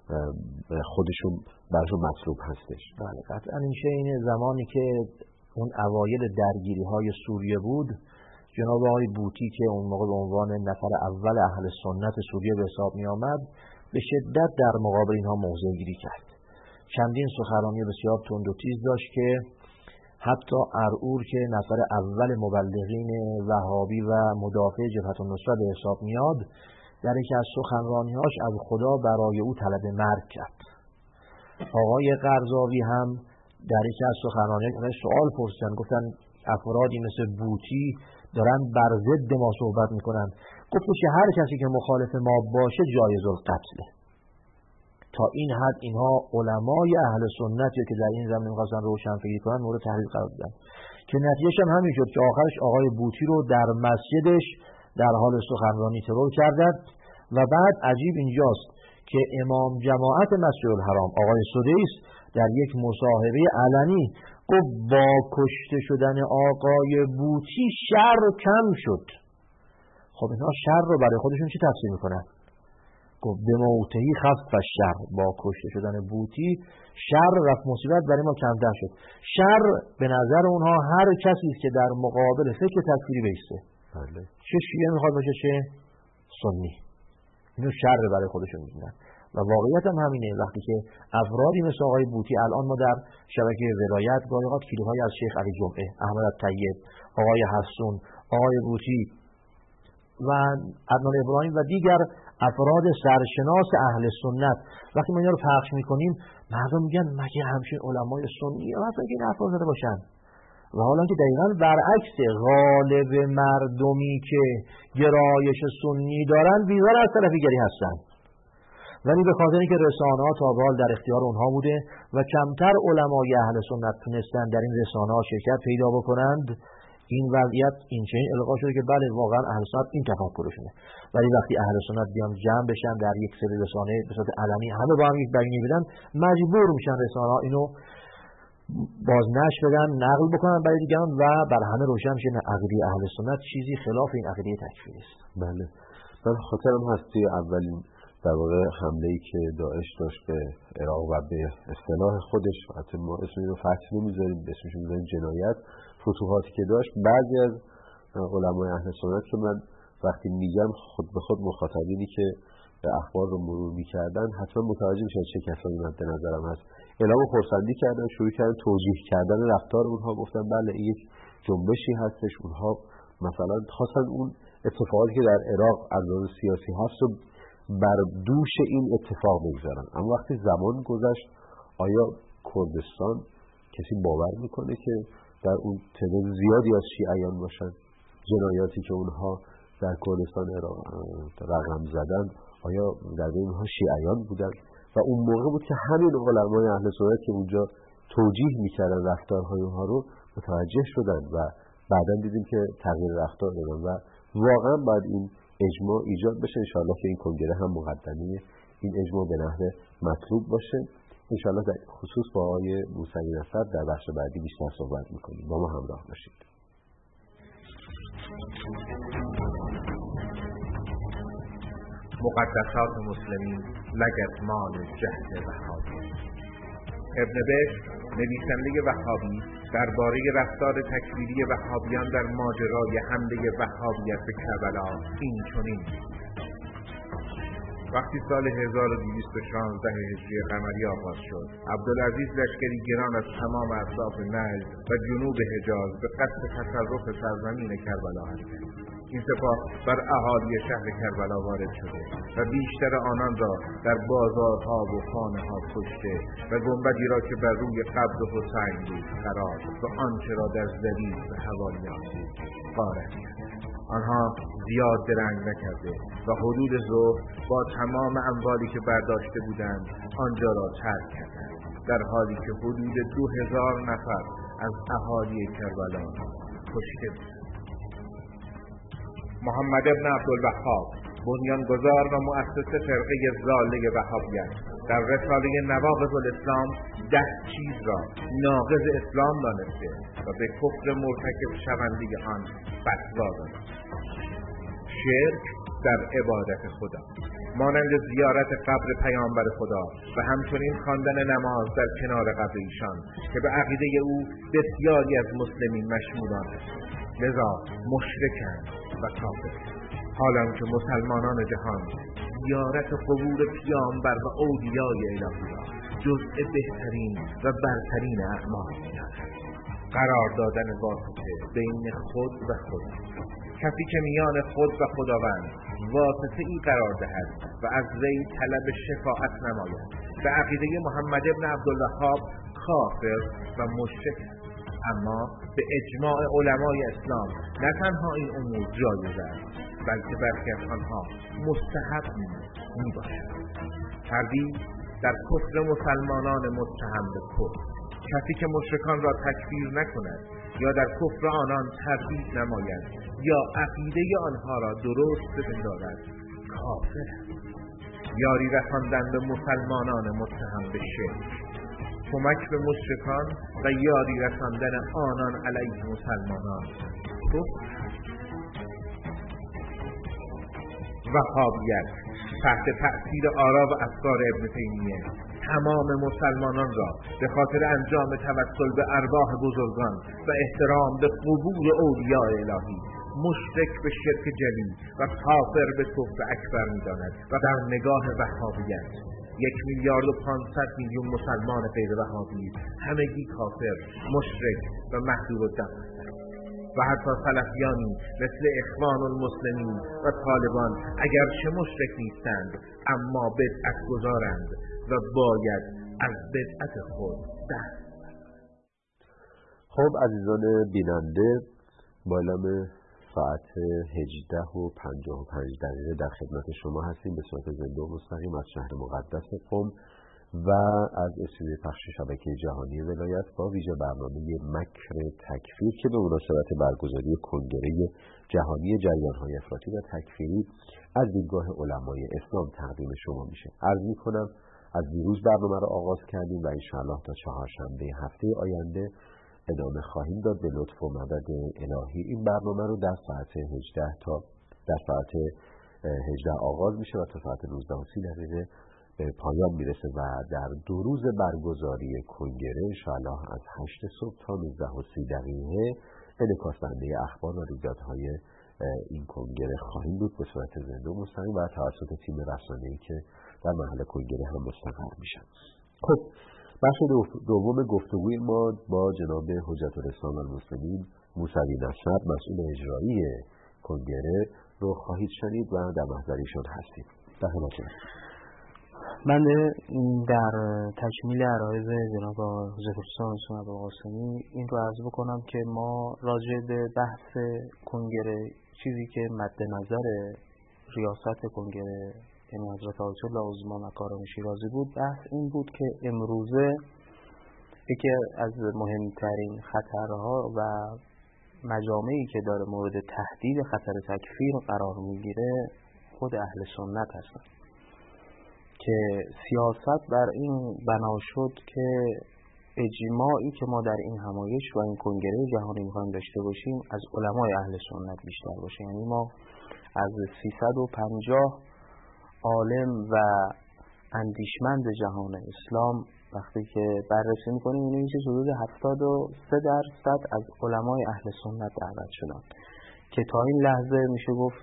A: خودشون براشون مطلوب هستش.
B: بله قطعا این شیء زمانی که اون اوایل درگیری های سوریه بود، جناب آقای بوطی که اون موقع به عنوان نفر اول اهل سنت سوریه به حساب می آمد، به شدت در مقابل اینها موضع گیری کرد. چندین سخنرانی بسیار تند و تیز داشت که حتی ارعور که نفر اول مبلغین وهابی و مدافع جبهت النصره به حساب میاد، در یکی از سخنرانی‌هاش از خدا برای او طلب مرگ کرد. آقای قرضاوی هم در یکی از سخنرانی‌هاش سوال پرسیدن، گفتن افرادی مثل بوطی دارن بر ضد ما صحبت میکنن، گفت که هر کسی که مخالف ما باشه جایز القتله. تا این حد اینها علمای اهل سنت که در این زمینه می‌خواستن روشنفکری کنن مورد تحلیل قرار دادن، که نتیجهش هم همین شد که آخرش آقای بوطی رو در مسجدش در حال سخنرانی ترور کردند. و بعد عجیب اینجاست که امام جماعت مسجد الحرام آقای سدیس در یک مصاحبه علنی گفت با کشته شدن آقای بوطی شر کم شد. خب اینها شر رو برای خودشون چی تفسیر میکنن؟ گفت به موتهی خف و شر، با کشته شدن بوطی شر و مصیبت برای ما کمتر شد. شر به نظر اونها هر کسی که در مقابل فکر تکفیری بیسته، چه شیعه میخواد باشه چه سنی، اینو شر برای خودشون میدونن. و واقعیت هم همینه. وقتی که افرادی مثل آقای بوطی، الان ما در شبکه ولایت گاهی اوقات کلیپ‌های از شیخ علی جمعه، احمد الطیب، آقای حسون، آقای بوطی و عدنان ابراهیم و دیگر افراد سرشناس اهل سنت، وقتی ما اینا رو پخش میکنیم مردم میگن مگه همچین علمای سنی اصلا که این افراد زده باشن؟ و حالا که دقیقاً برعکس، غالب مردمی که گرایش سنی دارن بیزار از سلفیگری هستن، ولی به خاطر اینکه رسانه‌ها تا به حال در اختیار اونها بوده و کمتر علمای اهل سنت تونستن در این رسانه‌ها شرکت پیدا بکنند، این وضعیت این چنین القا شده که بله واقعا اهل سنت این تفکرشونه. ولی وقتی اهل سنت بیان جمع بشن در یک سری رسانه به صورت علنی همه با هم یک بیانیه بدن، مجبور میشن رسانه‌ها اینو بازنشر بدن، نقل بکنن برای دیگران و بر همه روشن میشه عقیده اهل سنت چیزی خلاف این عقیده تکفیری است.
A: بله. من خاطرم هست اولین در واقع حمله‌ای که داعش داشت به عراق و به اصطلاح خودش، حتی ما اسم رو فتح نمیذاریم، اسمش رو میذاریم جنایت، فتوحاتی که داشت، بعضی از علمای اهل سنت که من وقتی میگم خود به خود مخاطبینی که اخبار رو مرور میکردن حتما متوجه میشن چه کسانی مد نظرم هست، اعلام خرسندی کردن، شروع کردن توجیه کردن رفتار اونها، گفتن بله این یک جنبشی هستش، اونها مثلا خواستن اون اتفاقاتی که در عراق از نظر سیاسی هست رو بر دوش این اتفاق بگذارن. اما وقتی زمان گذشت آیا کردستان کسی باور میکنه که در اون تعداد زیادی از شیعیان باشن؟ جنایاتی که اونها در کردستان رقم زدن آیا در بین اونها شیعیان بودن؟ و اون موقع بود که همین علمای اهل سنت که اونجا توجیه میکردن رفتارهای اونها رو متوجه شدن و بعداً دیدیم که تغییر رفتار دادن و واقعا باید این اجماع ایجاد بشه. انشاءالله که این کنگره هم مقدمه این اجماع به نحو مطلوب باشه. انشاءالله در خصوص با آقای موسوی نصر در بخش بعدی بیشتر صحبت میکنیم. با ما همراه باشید.
G: مقدسات مسلمین لگدمان جهد وهابی. ابن بشر نویسنده وهابی درباره رفتار تکفیری وهابیان در ماجرای حمله وهابیت به کربلا این چنین: وقتی سال 1216 هجری قمری آغاز شد، عبدالعزیز لشکری گران از تمام اطراف نجد و جنوب حجاز به قصد تصرف سرزمین کربلا هستند. این سپاه بر اهالی شهر کربلا وارد شده و بیشتر آنان را در بازارها و خانه‌ها کشته و گنبدی را که بر روی قبر حسین بود خراب و آنچه را در زمین به حوالیان بود غارت کرد. آنها زیاد درنگ نکرده و حدود ظهر با تمام اموالی که برداشته بودند آنجا را ترک کردند، در حالی که حدود 2000 نفر از اهالی کربلا کشته بودند. محمد ابن عبدالوهاب بنیانگذار و مؤسس فرقه ضاله وهابیت در رساله نواقض الاسلام 10 چیز را ناقض اسلام دانسته و به کفر مرتکب شونده آن فتوا داده. شرک در عبادت خدا مانند زیارت قبر پیامبر خدا و همچنین خواندن نماز در کنار قبر ایشان که به عقیده او بسیاری از مسلمین مشمولان هستند، لذا مشرکند و کافرند. حالان که مسلمانان جهان زیارت قبور پیامبر و اولیای الهی را جزء بهترین و برترین اعمال می‌دانند. قرار دادن واسطه بین خود و خدا، کسی که میان خود و خداوند واسطه ای قرار دهد و از وی طلب شفاعت نماید، به عقیده محمد ابن عبدالوهاب کافر و مشرک است. اما به اجماع علمای اسلام نه تنها این امور جایز است، بلکه برخی از آنها مستحب میباشد. تردید در کفر مسلمانان متهم به کفر، کسی که مشرکان را تکفیر نکند یا در کفر آنان تردید نماید یا عقیده آنها را درست بپندارد کافر است. یاری رساندن به مسلمانان متهم به شرک، کمک به مشرکان و یاری رساندن آنان علیه مسلمانان کفر. وهابیت تحت تأثیر آرا و افکار ابن تیمیه تمام مسلمانان را به خاطر انجام توسل به ارواح بزرگان و احترام به قبور اولیاء الهی مشرک به شرک جلی و کافر به کفر اکبر می‌داند و در نگاه وهابیت 1,500,000,000 مسلمان غیر وهابی همگی کافر، مشرک و محدود الدم و حتی سلفیانی مثل اخوان المسلمین و طالبان اگرچه مشرک نیستند اما بدعت گذارند و باید از بدعت خود دست.
A: خب عزیزان بیننده، با اعلام ساعت 18:55 در خدمت شما هستیم به صورت زنده و مستقیم از شهر مقدس قم و از استودیوی پخش شبکه جهانی ولایت با ویژه برنامه مکر تکفیر که به مناسبت برگزاری کنگره جهانی جریان‌های افراطی و تکفیری از دیدگاه علمای اسلام تقدیم شما میشه. عرض میکنم از دیروز برنامه را آغاز کردیم و انشاءالله تا چهارشنبه هفته آینده ادامه خواهیم داد به لطف و مدد الهی. این برنامه رو در ساعت 18 آغاز میشه و تا ساعت 19:30 به پایان میرسه و در 2 روز برگزاری کنگره انشاءالله از 8 صبح تا 19:30 انعکاس دهنده اخبار و رویدادهای این کنگره خواهیم بود به صورت زنده و مستقیم و توسط تیم رسانه‌ای که در محل کنگره هم مستقر میشن. خب بخش دوم گفتگوی ما با جناب حجت الاسلام والمسلمین موسوی نصر مسئول اجرایی کنگره رو خواهید شنید و در محضر ایشان هستیم.
B: من در تکمیل عرایض جناب حضرت حسین ابوالقاسمی این رو عرض بکنم که ما راجع به بحث کنگره چیزی که مد نظر ریاست کنگره یعنی حضرت آیت الله عظما مکارم شیرازی بود، بحث این بود که امروزه یکی از مهمترین خطرها و مجامعی که داره مورد تهدید خطر تکفیر قرار میگیره خود اهل سنت هستن که سیاست بر این بنا شد که اجماعی که ما در این همایش و این کنگره جهانی میخوایم داشته باشیم از علمای اهل سنت بیشتر باشه. یعنی ما از 350 عالم و اندیشمند جهان اسلام وقتی که بررسی میکنیم می‌بینیم که حدود 73% از علمای اهل سنت دعوت شدن که تا این لحظه میشه گفت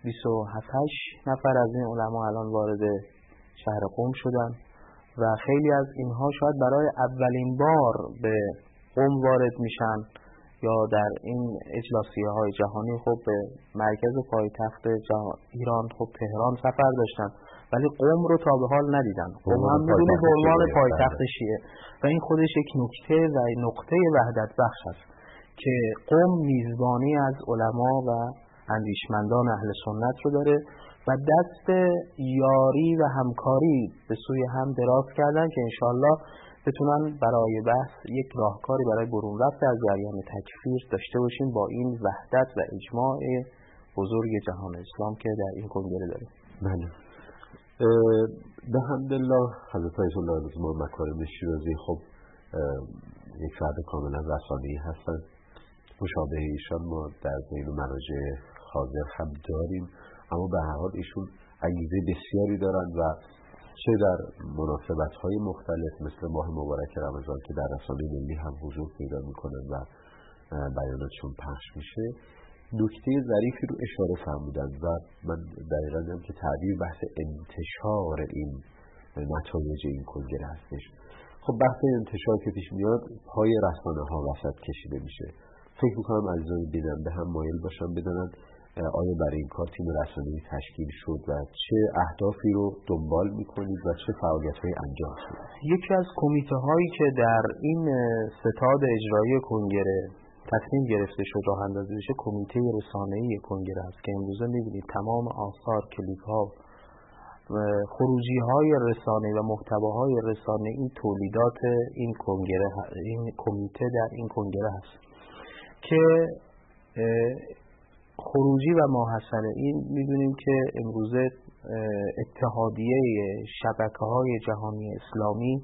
B: 27 نفر از این علما الان وارد شهر قم شدن و خیلی از اینها شاید برای اولین بار به قم وارد میشن یا در این اجلاسیه‌های جهانی خب به مرکز پایتخت ایران خب تهران سفر داشتن ولی قم رو تا به حال ندیدن. قم هم می‌دونید به عنوان پایتخت شیعه و این خودش یک نکته و نقطه وحدت بخش است که قم میزبانی از علما و اندیشمندان اهل سنت رو داره و دست یاری و همکاری به سوی هم دراز کردن که انشالله بتونن برای بحث یک راهکاری برای برون رفت از جریان تکفیر داشته باشیم با این وحدت و اجماع بزرگ جهان اسلام که در این کنگره داریم.
A: بله. به حمدالله حضرت آیت الله عظما مکارم شیرازی خب یک فرد کاملا رسانه‌ای هستن. مشابه ایشان ما در بین مراجع حاضر هم داریم، اما به هر حال ایشون انگیزه بسیاری دارن و چه در مناسبت‌های مختلف مثل ماه مبارک رمضان که در رسانه ملی هم حضور پیدا می‌کنن و بیاناتشون پخش میشه، نکته ظریفی رو اشاره فرمودن و من دقیقاً دیدم که تعبیر بحث انتشار این نتایج این کنگره هستش. خب بحث انتشار که پیش میاد پای رسانه‌ها وسط کشیده میشه. فکر می‌کنم عزیزان بیننده هم مایل باشن بدونن آیا برای این کار تیم رسانه‌ای تشکیل شد و چه اهدافی رو دنبال می‌کنید و چه فعالیت‌هایی انجام شد؟
B: یکی از کمیته‌هایی که در این ستاد اجرایی کنگره تصمیم گرفته شد راه اندازی بشه کمیته رسانه‌ای کنگره است که امروزه می‌بینید تمام آثار، کلیپ‌ها، خروجی‌های رسانه‌ای و محتواهای رسانه‌ای تولیدات این کنگره، این کمیته در این کنگره هست که خروجی و ماحصل این می‌دونیم که امروزه اتحادیه شبکه‌های جهانی اسلامی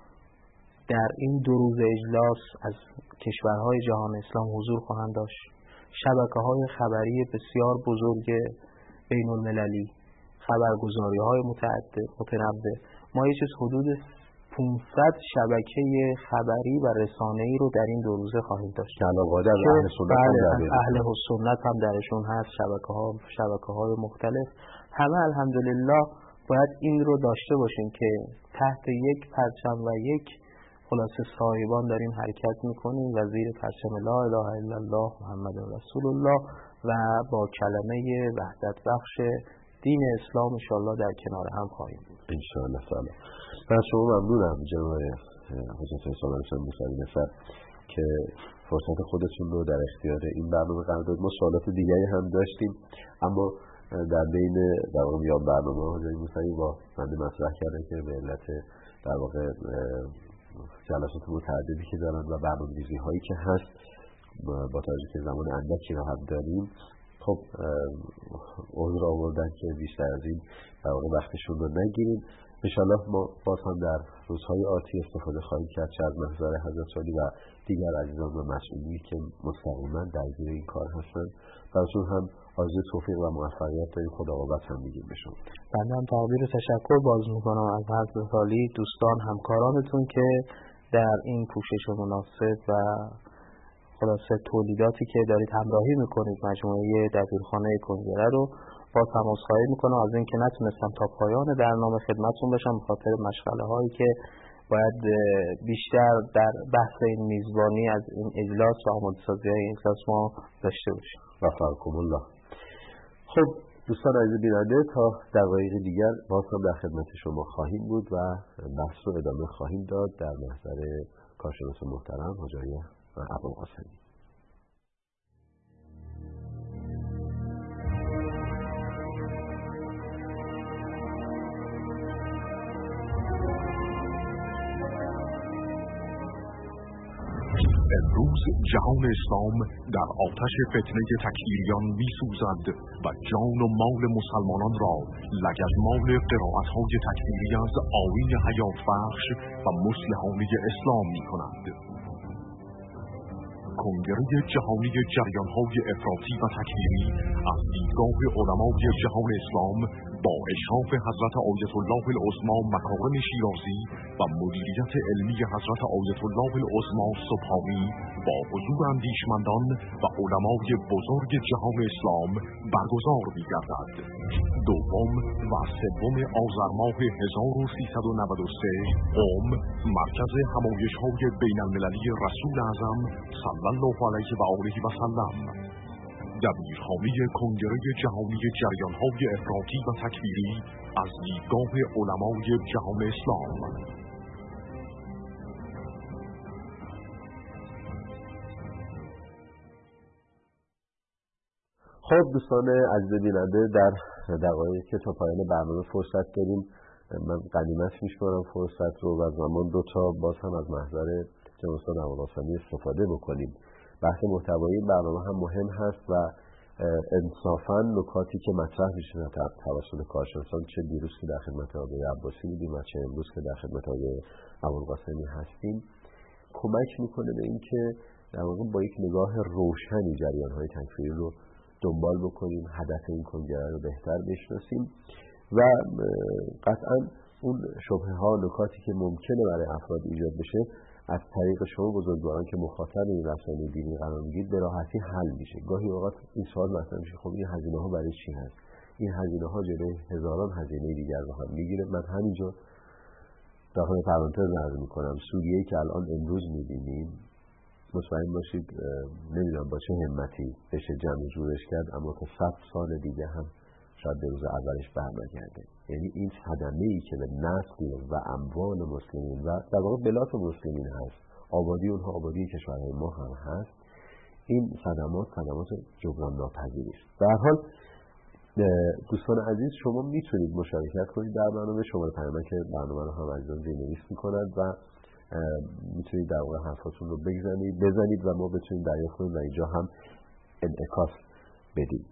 B: در این 2 روز اجلاس از کشورهای جهان اسلام حضور خواهند داشت. شبکه‌های خبری بسیار بزرگ بین المللی، خبرگزاری‌های متنوع، ما یه چیز حدود 500 شبکه خبری و رسانه‌ای رو در این 2 روزه خواهیم داشت که علاوه بر اهل سنت هم درشون هست، شبکه‌های مختلف. همه الحمدلله باید این رو داشته باشیم که تحت یک پرچم و یک خلاصه صاحبان داریم حرکت میکنیم و زیر پرچم لا اله الا الله محمد رسول الله و با کلمه وحدت بخش دین اسلام انشاءالله در کنار هم خواهیم بود
A: انشاءالله تعالی. من شما ممنونم جناب حضرت حسین موسوی نفر که فرصت خودتون رو در اختیار این برنامه قرار داد. ما سوالات دیگری هم داشتیم اما در بین در واقع میان برنامه حضرت موسوی با من مطرح کردن که به علت در واقع جلسات متعددی که دارن و برنامه‌ریزی هایی که هست با توجه که زمان اندکی رو هم داریم خب عذر آوردن که بیشتر از این در واقع وقتشون رو نگیریم. انشاءالله ما باز هم در روزهای آتی استفاده خواهیم کرد چه از محضر حضرت عالی و دیگر عزیزان و مسئولینی که مستقیما درگیر این کار هستن. براتون هم آرزوی توفیق و موفقیت داریم. خدا قوت هم میگیم به شما.
B: بنده هم تقدیر و تشکر باز میکنم از حضرت عالی، دوستان، همکارانتون که در این پوشش مناسب و خلاصه تولیداتی که دارید همراهی میکنید مجموعه دبیرخانه کنگره رو با تماس خواهی میکنم. از این که نتونستم تا پایان برنامه خدمتتون باشم به خاطر مشغله هایی که باید بیشتر در بحث این میزبانی از این اجلاس و آماده‌سازی این اجلاس ما داشته باشیم.
A: وفقکم الله. خب دوستان عزیز بیننده، تا دقایق دیگر باز هم در خدمت شما خواهیم بود و بحث رو ادامه خواهیم داد در محضر کارشناس محترم حاجی ابوالقاسمی.
F: امروز جهان اسلام در آتش فتنه تکفیریان می‌سوزد و جان و مال مسلمانان را لگدمال قرائت‌های تکفیری از آیین حیات بخش و مصلحانه اسلام می‌کند. کنگره جهانی جریان‌های افراطی و تکفیری از دیدگاه علمای جهان اسلام با اشراف حضرت آیت الله العظمی مکارم شیرازی و مدیریت علمی حضرت آیت الله العظمی سبحانی با حضور اندیشمندان و علمای بزرگ جهان اسلام برگزار می‌گردد. دوم و سوم آذر ماه 1393 قم، مرکز همایش‌های بین‌المللی رسول اعظم صلی الله علیه و آله و سلم، دبیرخانه کنگره جهانی جریان‌های افراطی و تکفیری از دیدگاه علمای جهان اسلام.
A: خب دوستان عزیز بیننده، در دقایقی که تا پایان برنامه فرصت داریم، من غنیمت می‌شمارم فرصت رو و زمان دوتا باز هم از محضر جناب استاد ابوالقاسمی استفاده بکنیم. بحث محتوایی برنامه هم مهم هست و انصافاً نکاتی که مطرح میشه توسط کارشناسان، چه دیروز که در خدمت آقای عباسی بودیم و چه امروز که در خدمت آقای ابوالقاسمی هستیم، کمک میکنه به این که در واقع با یک نگاه روشنی جریان‌های تکفیری رو دنبال بکنیم، هدف این کنگره رو بهتر بشناسیم و قطعاً اون شبهه‌ها، نکاتی که ممکنه برای افراد ایجاد بشه از طریق شما بزرگواران که مخاطب این رسانه دینی قرار میگیرید به راحتی حل میشه. گاهی اوقات این سوال مطرح میشه خب این هزینه ها برای چی هست؟ این هزینه ها جلوی هزاران هزینه دیگر رو هم میگیره. من همینجا داخل پرانتز عرض میکنم سوریه‌ای که الان امروز میبینیم، مطمئن باشید نمیدونم با چه همتی بشه جمع جورش کرد، اما تا 100 سال دیگه هم شاید به روز اولش برنگرده. یعنی این صدمه‌ای که به نسل و اموال مسلمین و در واقع بلاد مسلمین هست، آبادی اونها آبادی کشورهای ما هم هست، این صدمات جبران ناپذیری است. به هر حال دوستان عزیز، شما میتونید مشارکت کنید در برنامه. شماره پیامک که برنامه رو هم عزیزان زیرنویس می‌کنند و میتونید در واقع حرفاتون رو بزنید و ما بتونیم دریافت کنیم و اینجا هم انعکاس بدیم.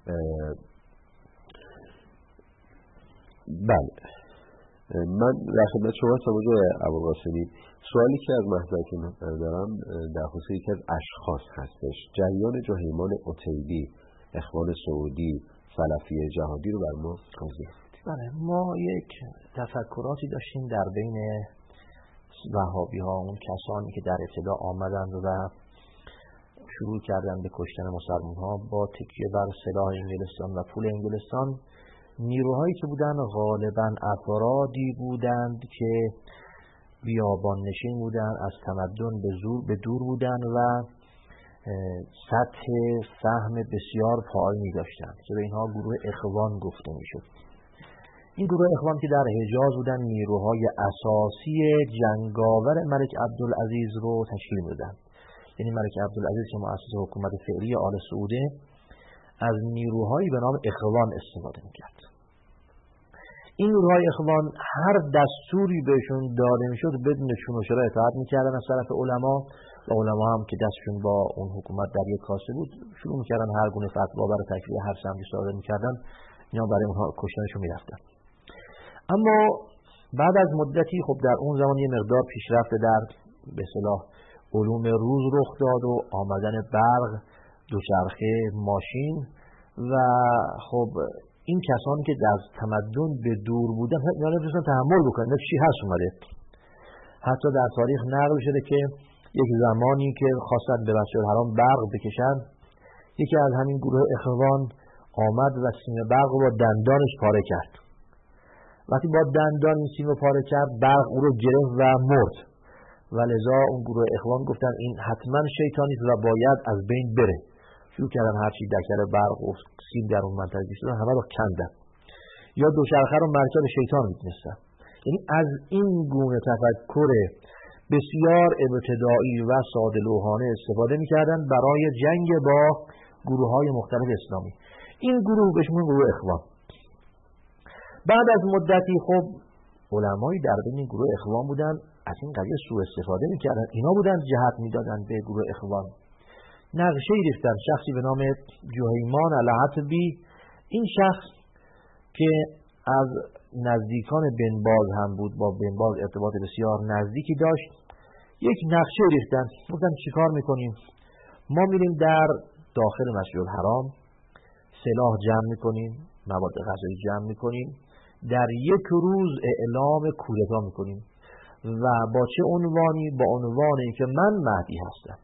A: بله، من در خدمت شما هستم آقای ابوالقاسمی. سوالی که از محضرتون دارم در خصوص یکی از اشخاص هستش. جریان جهیمان عتیبی، اخوان سعودی، سلفیه جهادی رو بر ما توضیح بدید.
B: بله، ما یک تفکراتی داشتیم در بین وهابی ها، اون کسانی که در ابتدا آمدند و شروع کردن به کشتن مسلمان ها با تکیه بر سلاح انگلستان و پول انگلستان. نیروهایی که بودن غالباً افرادی بودند که بیابان نشین بودند، از تمدن به دور بودند و سطح فهم بسیار پایینی داشتند که به اینها گروه اخوان گفته میشد. این گروه اخوان که در حجاز بودن، نیروهای اساسی جنگاور ملک عبدالعزیز رو تشکیل میدادند. یعنی ملک عبدالعزیز که مؤسس حکومت فعلی آل سعوده از نیروهایی به نام اخوان استفاده میکرد. این نیروهای اخوان هر دستوری بهشون داده میشد بدون چون و چرا اطاعت میکردن از طرف علما و علما هم که دستشون با اون حکومت در یک کاسه بود شروع میکردن هر گونه فتوا برای تکفیر هر سمتی صادر میکردن، اینا برای اونها کشتنشون میرفتن. اما بعد از مدتی خب در اون زمان یه مقدار پیشرفت در به اصطلاح علوم روز رخ داد و آمدن برق، دوچرخه، ماشین و خب این کسانی که از تمدن به دور بودن اینا نمی‌تونن تحمل بکنن. چی هست اومده؟ حتی در تاریخ نقل شده که یک زمانی که خواستن به مسجدالحرام برق بکشن، یکی از همین گروه اخوان آمد و سیم برق رو با دندانش پاره کرد. وقتی با دندان این سیم رو پاره کرد، برق او رو گرفت و مرد. و لذا اون گروه اخوان گفتن این حتما شیطانی و باید از بین بره، شروع کردن هرچی دکر برق و سیم در اون منطقه داشتن همه رو کندن، یا دوچرخه رو مرکب شیطان می‌دونستن. یعنی از این گونه تفکر بسیار ابتدایی و ساده لوحانه استفاده می‌کردن برای جنگ با گروه‌های مختلف اسلامی. این گروه بهش میگن گروه اخوان. بعد از مدتی خب علمای در بین این گروه اخوان بودن از این قضیه سوء استفاده می‌کردن، اینا بودن جهت میدادن به گروه اخوان. نقشه‌ای ریختن، شخصی به نام جهیمان العتبی، این شخص که از نزدیکان بن باز هم بود، با بن باز ارتباط بسیار نزدیکی داشت، یک نقشه ریختن. گفتن چیکار میکنیم؟ ما میریم در داخل مسجد الحرام سلاح جمع میکنیم، مواد غذایی جمع میکنیم، در یک روز اعلام کودتا میکنیم و با چه عنوانی؟ با عنوانی که من مهدی هستم.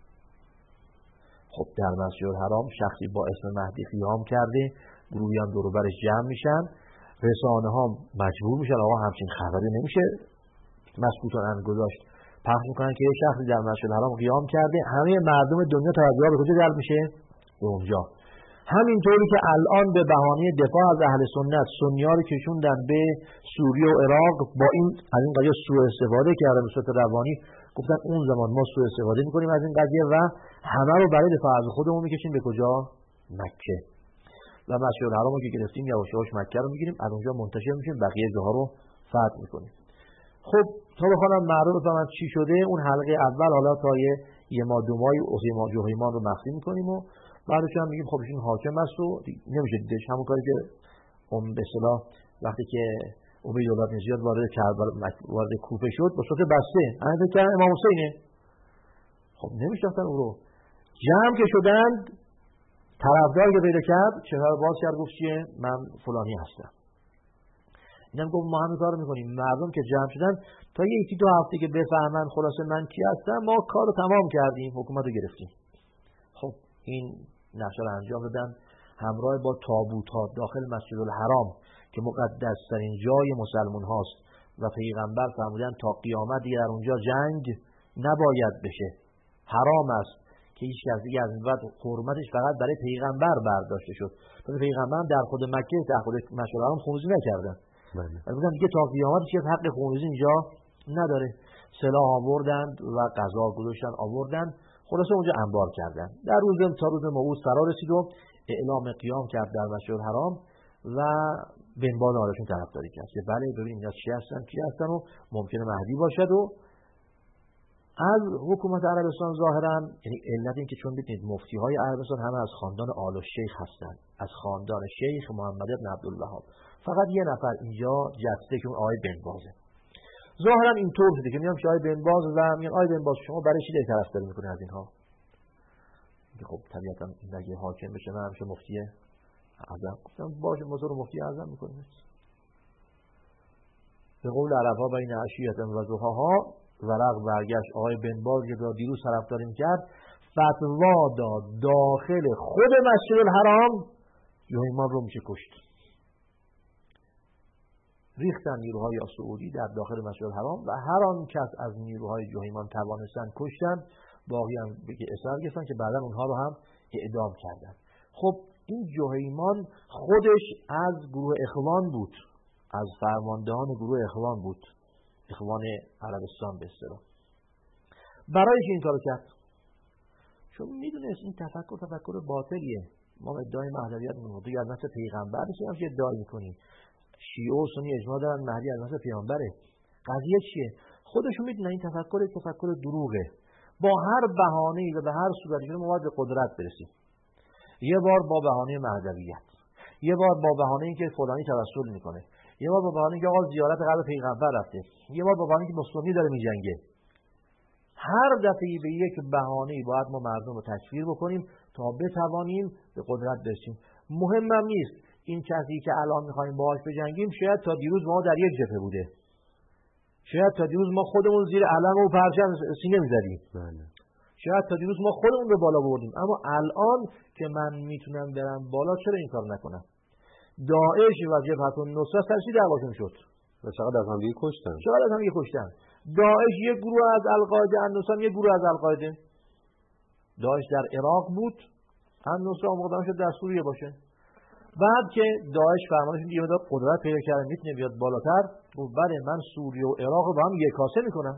B: خب در مسجد الحرام شخصی با اسم مهدی قیام کرده، گروهی هم دور و برش جمع میشن، رسانه ها مجبور میشن آقا همچین خبری نمیشه مسکوتان گذاشت، پخش میکنن که یه شخصی در مسجد الحرام قیام کرده، همه مردم دنیا توجه به کجا جلب میشه؟ به اونجا. همینطوری که الان به بهانه دفاع از اهل سنت سنی‌ها رو کشوندن به سوریه و عراق، با این از این قضیه سوء استفاده کردن به صورت روانی، گفتن اون زمان ما سوء استفاده میکنیم از این قضیه و همه رو برای دفاع از خودمون میکشیم به کجا؟ مکه. و مسجد الحرام رو که گرفتیم یواش یواش مکه رو میگیریم، از اونجا منتشر میشیم، بقیه جاها رو فتح میکنیم. خب تا بخوام معلوم بفهمم چی شده، اون حلقه اول حالا تا یه ما دو ماهی جهیمان رو مخفی میکنیم و بعدش هم میگیم خب این حاکم است و نمیشه دیدش. همون کاری که به اصطلاح وقتی که عبیدالله بن زیاد وارد کوفه شد با صورت بسته، همین که امام حسینه، خب نمیشناختن او رو. جمع که شدند، طرفدار که پیدا کرد چهره باز کرد، گفت چیه؟ من فلانی هستم. اینم گفت ما همین کارو میکنیم. مردم که جمع شدن تا یکی دو هفته که بفهمن خلاصه من کی هستم، ما کارو تمام کردیم، حکومت رو گرفتیم. خب این نقشه رو انجام دادن همراه با تابوت‌ها داخل مسجد الحرام که مقدس‌ترین جای مسلمان هاست و پیغمبر فرمودن تا قیامت دیگه در اونجا جنگ نباید بشه، حرام است که هیچ کسی دیگه از این بعد حرمتش فقط برای پیغمبر برداشته شد. ولی پیغمبر در خود مکه در خود مسجد الحرام خونریزی نکردن. از گفتن دیگه تا قیامت هیچ حق خونریزی اینجا نداره. سلاح آوردند و غذا گذاشتن آوردن، خلاصه اونجا انبار کردن. در روز تا روز موعود فرا رسید و اعلام قیام کرد در مسجد الحرام و بن باز آرشون طرفداری کرد که بله ببین اینا چی هستن و ممکنه مهدی باشد. و از حکومت عربستان ظاهرا، یعنی علت این که چون بدید مفتی های عربستان همه از خاندان آل شیخ هستند، از خاندان شیخ محمد بن عبدالوهاب، فقط یه نفر اینجا جسته که اون آقای بن بازه. ظاهرا اینطور شده که میام که آقای بن باز و میگن آقای بن باز شما برای چی طرفداری میکنه از اینها؟ خب طبیعتا این اگه حاکم بشه من همیشه مفتی اعظم، گفتم باشه ما رو مفتی اعظم میکنیم. به قول عرب‌ها بین عشیة و ضحاها ورق برگشت آقای بن باز که دیروز طرفداری میکرد، فتوا داد داخل خود مسجد الحرام جهیمان رو میشه کشت. ریختن نیروهای سعودی در داخل مسجد الحرام و هر آن کس از نیروهای جهیمان توانستن کشتن، باقی هم به اثر گرفتن که بعدا اونها رو هم اعدام کردن. خب این جهیمان خودش از گروه اخوان بود، از فرماندهان گروه اخوان بود، اخوان عربستان به اصطلاح. برای چی این کارو کرد؟ چون میدونست این تفکر باطلیه. ما ادعای مهدویت میکنیم، تو از نسل پیغمبر نیستی، همچه ادعای میکنی. شیعه و سنی اجماع دارن مهدی از نسل پیغمبره. قضیه چیه؟ خودشون میدونن این تفکر دروغه. با هر بهانه‌ای و به هر صورتی که ما باید به قدرت برسیم. یه بار با بهانه مهدویت، یه بار با بهانه اینکه فلانی توسل میکنه، یه بار با بهانه اینکه آقا زیارت قبر پیغمبر رفته، یه بار با بهانه اینکه مسلمی داره میجنگه. هر دفعه به یک بهانه‌ای باید ما مردم رو تکفیر بکنیم تا بتوانیم به قدرت برسیم. مهمم نیست این کسی که الان میخوایم باهاش بجنگیم شاید تا دیروز ما در یک جبهه بوده، شاید تا دیروز ما خودمون زیر علم و پرچم سینه می‌زدیم، شاید تا دیروز ما خودمون به بالا بردیم، اما الان که من میتونم برم بالا چرا این کار نکنم؟ داعش و جبهه النصرت سرشی دعواشون شد
A: و چقدر از هم دیگه کشتن. داعش یک گروه از القاعده، النصرت یک گروه از القاعده. داعش در عراق بود،
B: النصره آماده شد در سوریه باشه. بعد که داعش فرمانش دیگه مدار قدرت پیدا کرده میتونه بیاد بالاتر، گفت بله من سوریه و عراق رو با هم یک کاسه میکنم.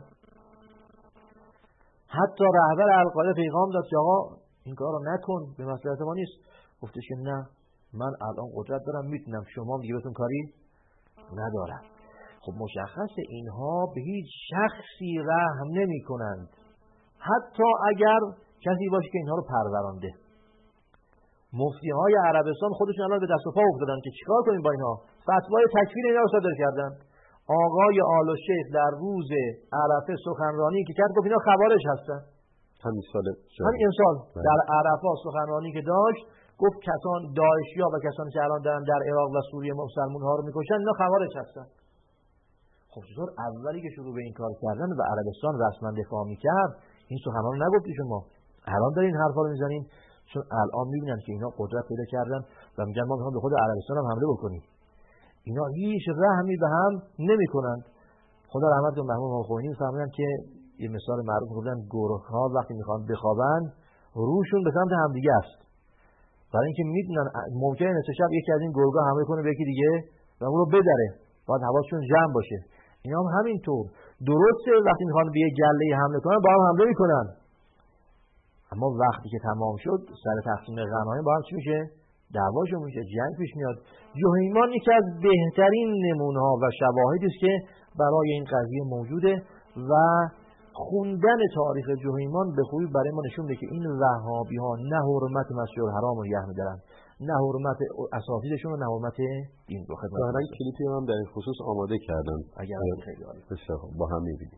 B: حتی رهبر القاعده پیغام داد که آقا این کار رو نکن، به مصلحت ما نیست. گفتش که نه من الان قدرت دارم میتونم، شما دیگه بهتون کاری ندارم. خب مشخصه اینها به هیچ شخصی رحم نمی کنند، حتی اگر کسی باشه که اینها رو پرورانده. مفتی های عربستان خودشون الان به دست و پا افتادن که چیکار کنیم با اینها، فتوای تکفیر اینا رو صادر کردن. آقای آل الشیخ در روز عرفه سخنرانی که کرد گفت اینا خوارج هستن. همین امسال در عرفه سخنرانی که داشت گفت کسان داعشیا و کسانی که الان دارن در عراق و سوریه مسلمان ها رو میکشن اینا خوارج هستن. خب چطور اولی که شروع به این کار کردن و عربستان رسما دفاع میکرد این سخنرانی نگفتی شما؟ الان دارین این حرفا رو میزنین چون الان میبینن که اینا قدرت پیدا کردن و میگن ما میخوایم به خود عربستان هم حمله بکنیم. اینا هیچ رحمی به هم نمیکنند. خدا رحمت کنه مرحوم خمینی فرمودن که یه مثال معروف گفتن گورخ‌ها وقتی میخوان بخوابن روشون به سمت همدیگه است. برای اینکه میدونن ممکنه نصف شب یکی از این گرگا حمله کنه به یکی دیگه و اون رو بدره. باید حواسشون جمع باشه. اینا هم همینطور. درسته وقتی میخوان به یه گله حمله کنن با هم حمله میکنن. اما وقتی که تمام شد سر تقسیم غنایم با هم چی میشه؟ دعواشون میشه، جنگ پیش میاد. جهیمان یکی از بهترین نمونه‌ها و شواهدی است که برای این قضیه موجوده و خوندن تاریخ جهیمان به خوبی برای ما نشون میده که این وهابی‌ها نه حرمت مسجد الحرام رو نگه می‌دارن، نه حرمت اساتیدشون و نه حرمت دین رو.
A: ظاهراً کلیپی هم در این خصوص آماده کردن.
B: اگر خیلی عالی.
A: با هم می‌بینیم.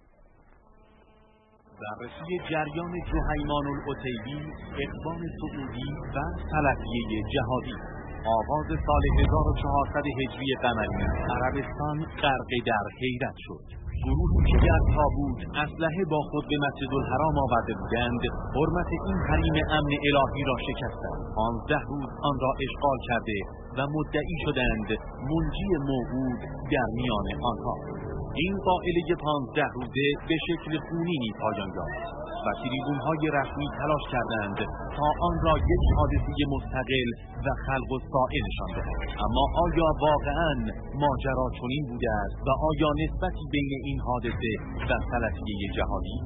C: بررسی جریان جهیمان العتیبی، اقبال سعودی و سلفیه جهادی. آغاز سال 1400 هجری قمری عربستان غرق در حیرت شد. گروهی که در تابوت اسلحه با خود به مسجد الحرام آورده بودند حرمت این حریم امن الهی را شکستند. 15 روز آن را اشغال کرده و مدعی شدند منجی موعود در میان آنها. این قائله 15 روزه به شکل خونینی پایان یافت و تریبون‌های رسمی تلاش کردند تا آن را یک حادثه مستقل و خلق الساعه نشان دهند. اما آیا واقعاً ماجرا چنین بوده است و آیا نسبتی بین این حادثه و سلفیه جهادی؟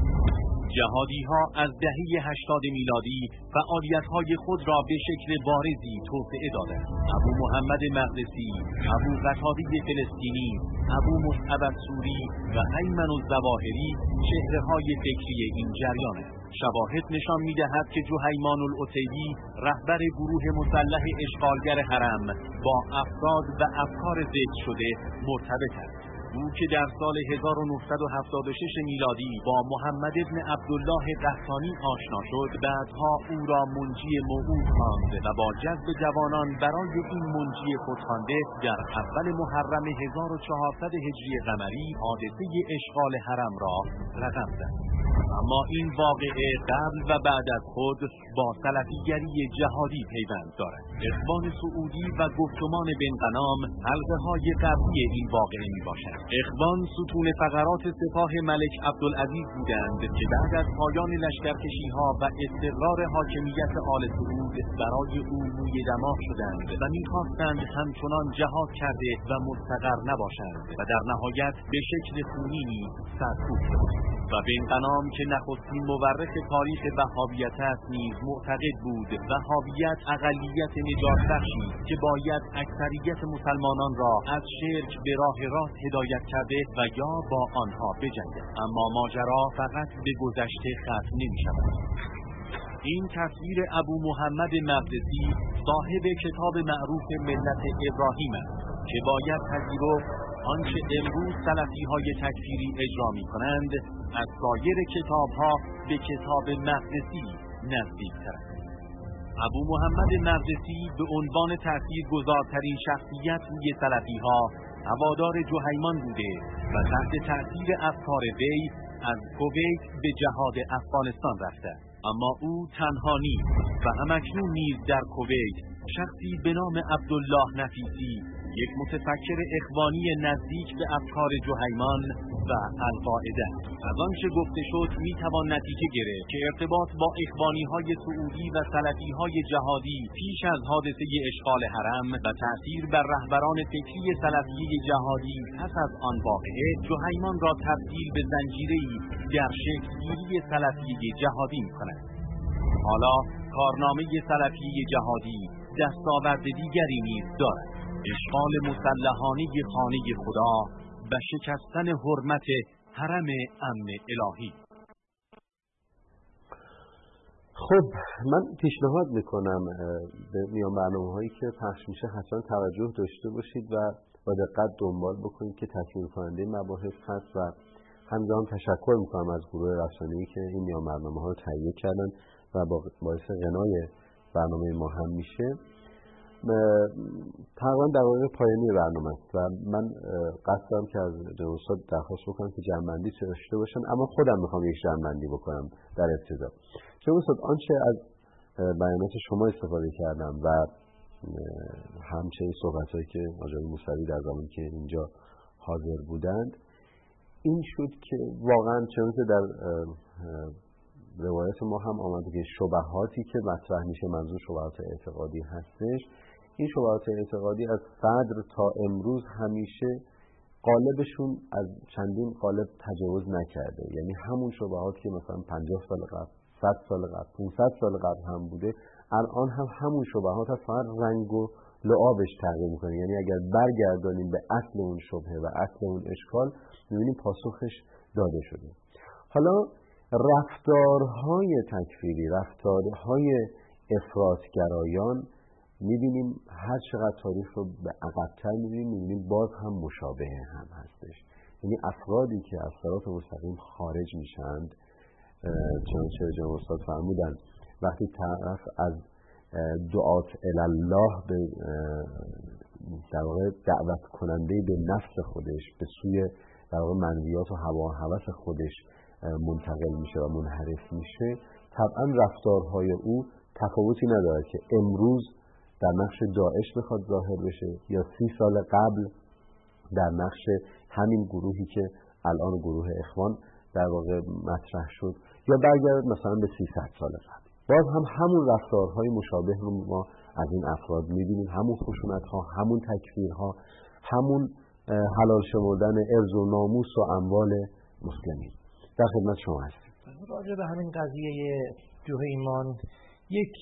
C: جهادی‌ها از دهه 80 میلادی فعالیت‌های خود را به شکل بارزی توسعه دادند. ابو محمد مقدسی، ابو قتاده فلسطینی، ابو مصعب السوری و ایمن الظواهری چهره‌های فکری این جریان است. شواهد نشان می‌دهد که جهیمان العتیبی رهبر گروه مسلح اشغالگر حرم با افراد و افکار ذکر شده مرتبط است. او که در سال 1976 میلادی با محمد ابن عبدالله قحطانی آشنا شد، بعدها او را منجی موعود خواند و با جذب جوانان برای این منجی خودخوانده در اول محرم 1400 هجری قمری حادثه اشغال حرم را رقم زد. اما این واقعه قبل و بعد از خود با سلفیگری جهادی پیوند دارد. اخوان سعودی و گفتمان بن غنام حلقه های قبلی این واقعه می باشد. اخوان ستون فقرات سپاه ملک عبدالعزیز بودند که بعد از پایان لشکرکشی ها و استقرار حاکمیت آل سعود برای او موی دماغ شدند و می‌خواستند همچنان جهاد کرده و مستقر نباشند و در نهایت به شکل خونینی سرکوب شدند. و بن غنام که نخستین مورخ تاریخ وهابیت است نیز معتقد بود وهابیت اقلیت نجات بخشی که باید اکثریت مسلمانان را از شرک به راه راست هدایت کرده و یا با آنها بجنگد. اما ماجرا فقط به گذشته ختم نمی‌شود. این تصویر ابو محمد مقدسی صاحب کتاب معروف ملت ابراهیم است که باید پذیرفت آنچه امروز سلفی‌های تکفیری اجرا می‌کنند از سایر کتاب‌ها به کتاب مقدسی نزدیک‌تر است. ابو محمد مقدسی به عنوان تأثیرگذارترین شخصیت روی سلفی‌ها هوادار جهیمان بوده و تحت تأثیر افکار وی از کویت به جهاد افغانستان رفته. اما او تنها نیست و همکنون نیز در کویت شخصی به نام عبدالله نفیسی، یک متفکر اخوانی نزدیک به افکار جهیمان و القاعده، از آنچه گفته شد میتوان نتیجه گرفت که ارتباط با اخوانی‌های سعودی و سلفی‌های جهادی پیش از حادثه اشغال حرم و تأثیر بر رهبران فکری سلفیه جهادی پس از آن واقعه جهیمان را تبدیل به زنجیره‌ای در شکل‌گیری سلفیه جهادی می‌کند. حالا کارنامه سلفیه جهادی دستاورد دیگری نیز دارد: اشغال مسلحانه خانه خدا و شکستن حرمت حرم امن الهی.
A: خب من پیشنهاد میکنم به میان برنامه‌هایی که پخش میشه حتما توجه داشته باشید و با دقت دنبال بکنید که تکمیل کننده مباحث هست و همزمان تشکر میکنم از گروه رسانه‌ای که این میان برنامه‌ها رو تهیه کردن و باعث غنای برنامه ما هم میشه. تقریبا دقایق پایانی برنامه است و من قصد دارم که از جناب استاد درخواست بکنم که جمع‌بندی داشته باشن، اما خودم میخوام یک جمع‌بندی بکنم در ابتدا. جناب استاد آنچه از بیانات شما استفاده کردم و همچنین صحبت‌هایی که آقای موسوی در زمانی که اینجا حاضر بودند این شد که واقعا چون که در روایت ما هم آمده که شبهاتی که مطرح میشه منظور شبهات اعتقادی هستش. این شبهات اعتقادی از صدر تا امروز همیشه قالبشون از چندین قالب تجاوز نکرده، یعنی همون شبهات که مثلا 50 سال قبل، 100 سال قبل، 500 سال قبل هم بوده الان هم همون شبهات هست، فقط رنگ و لعابش تغییر میکنه. یعنی اگر برگردانیم به اصل اون شبهه و اصل اون اشکال میبینیم پاسخش داده شده. حالا رفتارهای تکفیری، رفتارهای افراطگرایان میبینیم هر چقدر تاریخ رو به عقب‌تر میبینیم باز هم مشابه هم هستش. یعنی افرادی که از صراط مستقیم خارج میشند، چنانچه جناب استاد فرمودن وقتی طرف از دعات الله به در واقع دعوت کننده به نفس خودش به سوی در واقع منویات و هوا و هوس خودش منتقل میشه و منحرف میشه، طبعا رفتارهای او تفاوتی نداره که امروز در نقش داعش بخواد ظاهر بشه یا 30 سال قبل در نقش همین گروهی که الان گروه اخوان در واقع مطرح شد یا برگرد مثلا به 300 سال قبل. باز هم همون رفتارهای مشابه رو ما از این افراد میبینیم، همون خشونت‌ها، همون تکفیرها، همون حلال شمردن ارز و ناموس و اموال مسلمین. در خدمت شما هستیم.
B: راجع به همین قضیه جهیمان یک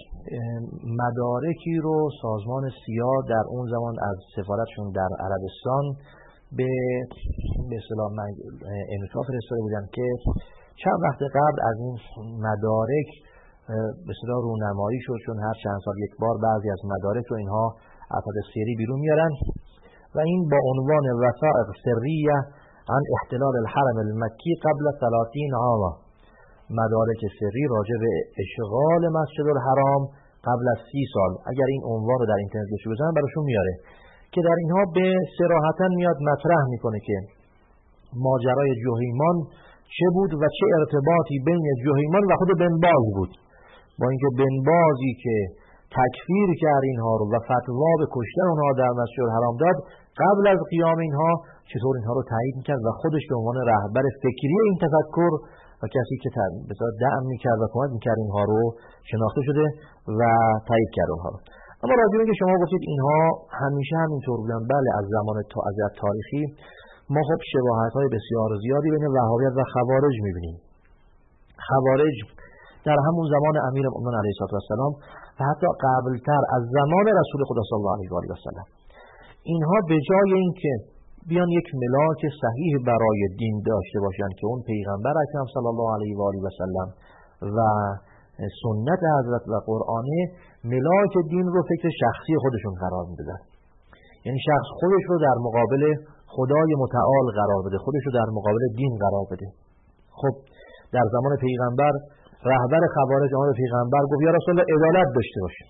B: مدارکی رو سازمان سیا در اون زمان از سفارتشون در عربستان به اصطلاح امریکا فرستاده بودن که چند وقت قبل از این مدارک به اصطلاح رونمایی شد، چون هر چند سال یک بار بعضی از مدارک رو اینها افراد سری بیرون میارن و این با عنوان وثائق سریه عن احتلال الحرم المکی قبل 30 عام، مدارک سری راجع به اشغال مسجد الحرام قبل از 30 سال. اگر این عنوان رو در اینترنت بزنن براشون میاره که در اینها به صراحتاً میاد مطرح میکنه که ماجرای جهیمان چه بود و چه ارتباطی بین جهیمان و خود بن باز بود، با اینکه بن بازی که تکفیر کرد اینها رو و فتوا به کشتن اونها در مسجد الحرام داد، قبل از قیام اینها چطور اینها رو تایید میکرد و خودش به عنوان رهبر فکری این تفکر و کسی که بسیار دعم میکرد و کمک میکرد اینها رو شناخته شده و تایید کرد اونها رو. اما راجع به اینکه شما گفتید اینها همیشه همینطور بودن، بله از زمان تاریخی ما خب شباهت‌های بسیار زیادی بین وهابیت و خوارج می‌بینیم. خوارج در همون زمان امیرالمومنین علیه السلام و حتی قبلتر از زمان رسول خدا صلی الله علیه و آله و سلم، اینها به جای اینکه بیان یک ملاک صحیح برای دین داشته باشند که اون پیغمبر اکرم صلی الله علیه و آله و سلم و سنت حضرت و قرآنه، ملاک دین رو فکر شخصی خودشون قرار میدن. یعنی شخص خودش رو در مقابل خدای متعال قرار بده، خودش رو در مقابل دین قرار بده. خب در زمان پیغمبر رهبر خوارج آمد پیغمبر گفت یا رسول الله عدالت داشته باشه.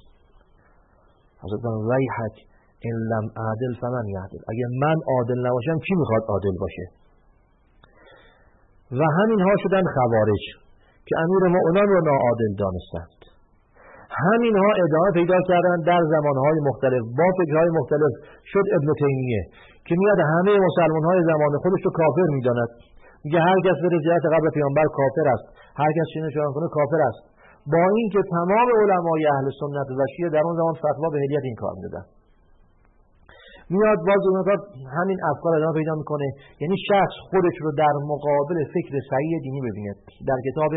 B: حضرت ویحک ان لم اعدل فمن یعدل، اگه من عادل نباشم کی میخواد عادل باشه؟ و همینها شدن خوارج که امیرالمومنین رو ناعادل دانستند. همینها ادامه پیدا کردن در زمانهای مختلف با فکرهای مختلف. شد ابن تیمیه که میاد همه مسلمانهای زمان خودش رو کافر میداند، میگه هر کس بره زیارت قبر پیامبر کافر است، هر کس چنین شران کنه کافر است، با اینکه تمام علمای اهل سنت و شیعه در اون زمان فتوا به حلیت این کار میدادن. میاد باز اونها همین افکار ادامه پیدا میکنه، یعنی شخص خودش رو در مقابل فکر صحیح دینی ببینه. در کتاب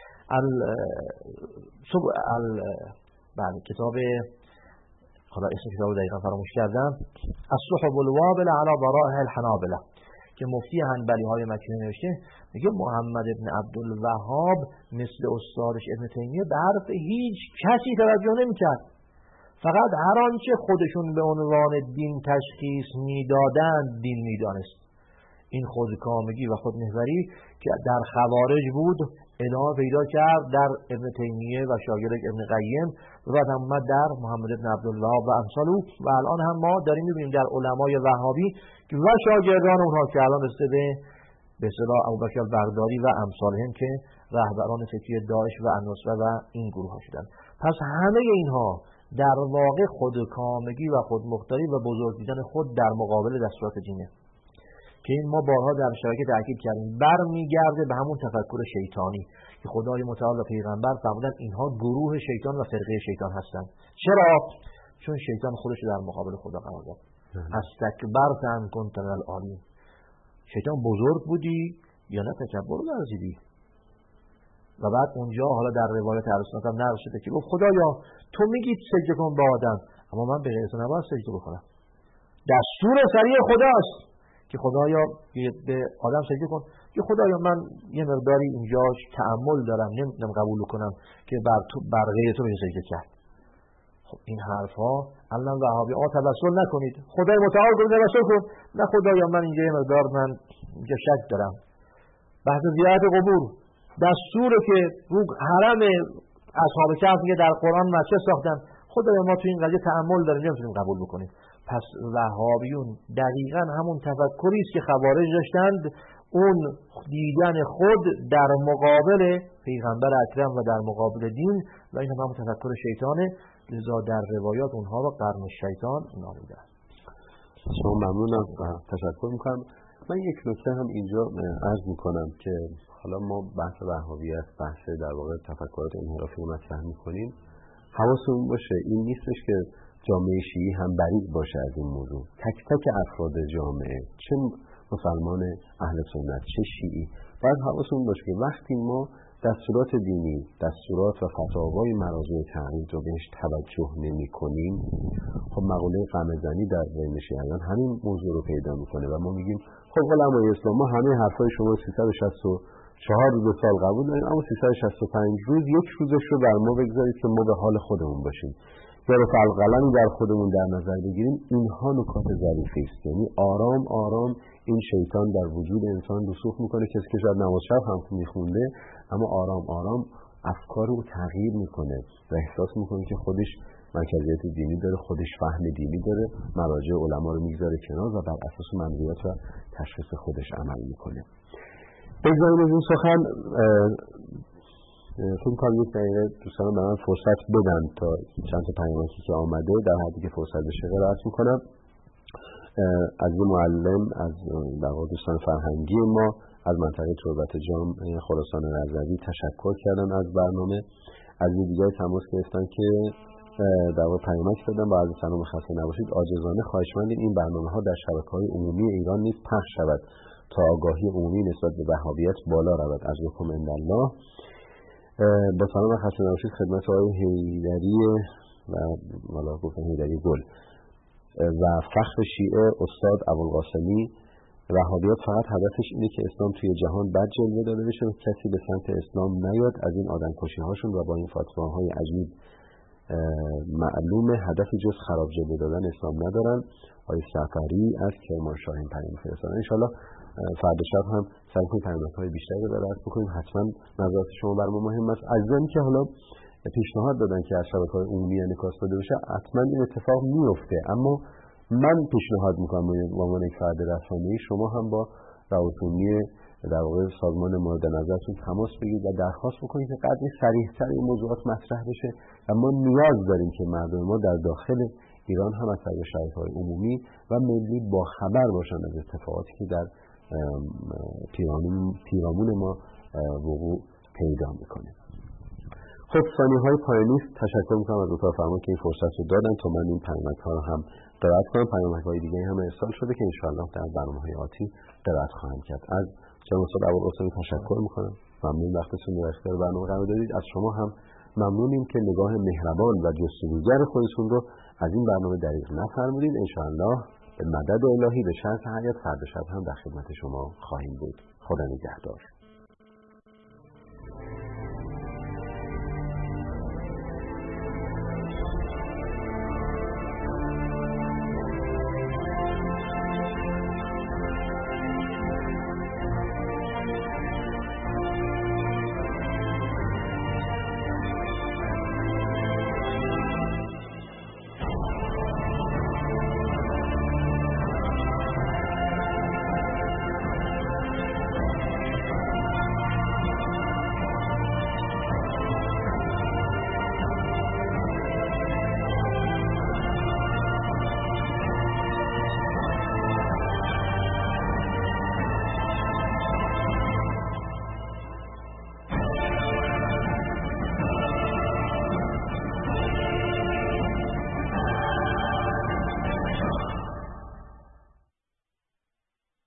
B: کتاب حالا اسم کتاب دقیقا فراموش کردم، الصحب الوابل علی ضرائح الحنابلة که مفتی حنبلی های مکی نوشته، میگه محمد ابن عبدالوهاب مثل استادش ابن تیمیه به حرف هیچ کسی توجه نمیکرد، فقط هر آنچه خودشون به عنوان دین تشخیص میدادند دین میدانست. این خودکامگی و خودمحوری که در خوارج بود ادامه پیدا کرد در ابن تیمیه و شاگرد ابن قیم و بعد هم در محمد ابن عبدالوهاب و امثال او، و الان هم ما داریم میبینیم در علمای وهابی و شاگردان اونها که الان به اصطلاح ابوبکر بغدادی و امثالهم که رهبران فکری داعش و النصره و این گروه ها شدن. پس همه اینها در واقع خودکامگی و خودمختاری و بزرگ دیدن خود در مقابل دستورات دینه که این ما بارها در شبکه تاکید کردیم، برمیگرده به همون تفکر شیطانی که خدای متعال و پیغمبر فرمودن اینها گروه شیطان و فرقه شیطان هستند. چرا؟ چون شیطان خودش در مقابل خدا قرار داد. استکبرت ان کنت من العالی، شیطان بزرگ بودی یا نه تکبر ورزیدی؟ و بعد اونجا حالا در روایت ارسطو هم نقل شده که گفت خدایا تو میگی سجده کن به آدم، اما من به غیر تو نباید سجده بکنم. دستور سریع خداست که خدایا به آدم سجده کن، که خدایا من یه مقداری اینجا تأمل دارم نمیتونم قبول کنم که بر غیر تو سجده کرد. خب این حرفا الان وهابی توسل نکنید، خدای متعال کنید توسل کن، نه خدایا من اینجا یه مقدار من اینجا شک دارم. بحث زیارت قبور دستوره که رو حرم اصحاب کهف میگه در قرآن مسجد ساختن، خدایا ما تو این قضیه تأمل داریم نمیتونیم قبول بکنیم. پس وهابیون دقیقاً همون تفکری است که خوارج داشتند، اون دیدن خود در مقابل پیغمبر اکرم و در مقابل دین، و این هم تفکر شیطانه، لذا در روایات اونها رو قرن شیطان نامیدن.
A: شما ممنونم و تشکر میکنم. من یک نکته هم اینجا عرض میکنم که حالا ما بحث وهابیت، بحث در واقع تفکرات انحرافی مطرح میکنیم، حواسمون باشه این نیستش که جامعه شیعی هم برید باشه از این موضوع. تک تک افراد جامعه، چه مسلمان اهل سنت چه شیعی، باید حواسمون باشه که وقتی ما دستورات دینی، دستورات و فتاوای مراجع تقلید رو بهش توجه نمی کنیم، خب مقوله غمزنی در بین شیعیان همین موضوع رو پیدا میکنه و ما میگیم خب علمای اسلام ما همه حرفای شما 364 روز سال قبول داریم، اما 365 روز یک روزش رو بر ما بگذارید که ما به حال خودمون باشیم یا رفع القلم در خودمون در نظر بگیریم. اینها نکات ظریفی است. یعنی آرام آرام این شیطان در وجود انسان رسوخ میکنه، کسی که شاید نماز شب هم میخونده اما آرام آرام افکار رو تغییر میکنه و احساس میکنه که خودش مرکزیت دینی داره، خودش فهم دینی داره، مراجع علما رو میگذاره کنار و بر اساس منظوریت و تشخیص خودش عمل میکنه. بگذاریم از این سخن فکر کنم یک دقیقه دوستان به من فرصت بدن تا چند تا پیامکی که آمده در حدی که فرصت بشه قرائت میکنم. از این معلم از در واقع دوستان فرهنگی ما از منطقه تربت جام خراسان رضوی تشکر کردن از برنامه. از دیگران تماس گرفتن که در واقع پیامک دادن با عرض سلام خسته نباشید، عاجزانه خواهشمندیم این برنامه‌ها در شبکه‌های عمومی ایران نیز پخش شود تا آگاهی عمومی نسبت به وهابیت بالا رود. از حکم الله. با سلام خسته نباشید خدمت آقای حیدری و والا گفتن حیدری گل و فخر شیعه استاد ابوالقاسمی. وهابیت فقط هدفش اینه که اسلام توی جهان بد جلوه داده بشه و کسی به سمت اسلام نیاد. از این آدمکشی هاشون و با این فتواهای عجیب معلومه هدفی جز خراب جلوه دادن اسلام ندارن. آقای سفری از کرمانشاه پیام فرستادن. ان شاءالله فردا شب هم سعی کنیم پیامک‌های بیشتری رو بررسی بکنیم. حتما نظرات شما برام مهم است. عزیزانی که حالا پیشنهاد دادن که از شبکه‌های عمومی انعکاس داده بشه، حتما این اتفاق میفته، اما من پیشنهاد میکنم به عنوان یک فرد رسانه‌ای شما هم با روابط عمومی در واقع سازمان مورد نظرتون تماس بگیرید و درخواست بکنید که قدری سریع‌تر این موضوعات مطرح بشه و ما نیاز داریم که مردم ما در داخل ایران هم از طریق شبکه‌های عمومی و ملی با خبر باشن از اتفاقاتی که در پیرامون ما وقوع پیدا میکنه. خب ثانیه‌های پایانی تشکر میکنم از اتاق فرمان که این فرصت رو دادن تا من این پیامک‌ها رو هم قرائت کنم. پیامک‌های دیگه هم ارسال شده که انشاءالله در برنامه‌های آتی قرائت خواهم کرد. از جناب استاد ابوالقاسمی تشکر میکنم. ممنون وقتتون رو در اختیار برنامه قرار دادید. از شما هم ممنونیم که نگاه مهربان و جستجوگر خودتون رو از این برنامه دریغ نفرمودید. انشاءالله به مدد الهی به شرط حیات فردا شب هم در خدمت شما خواهیم بود. خدا نگهدار.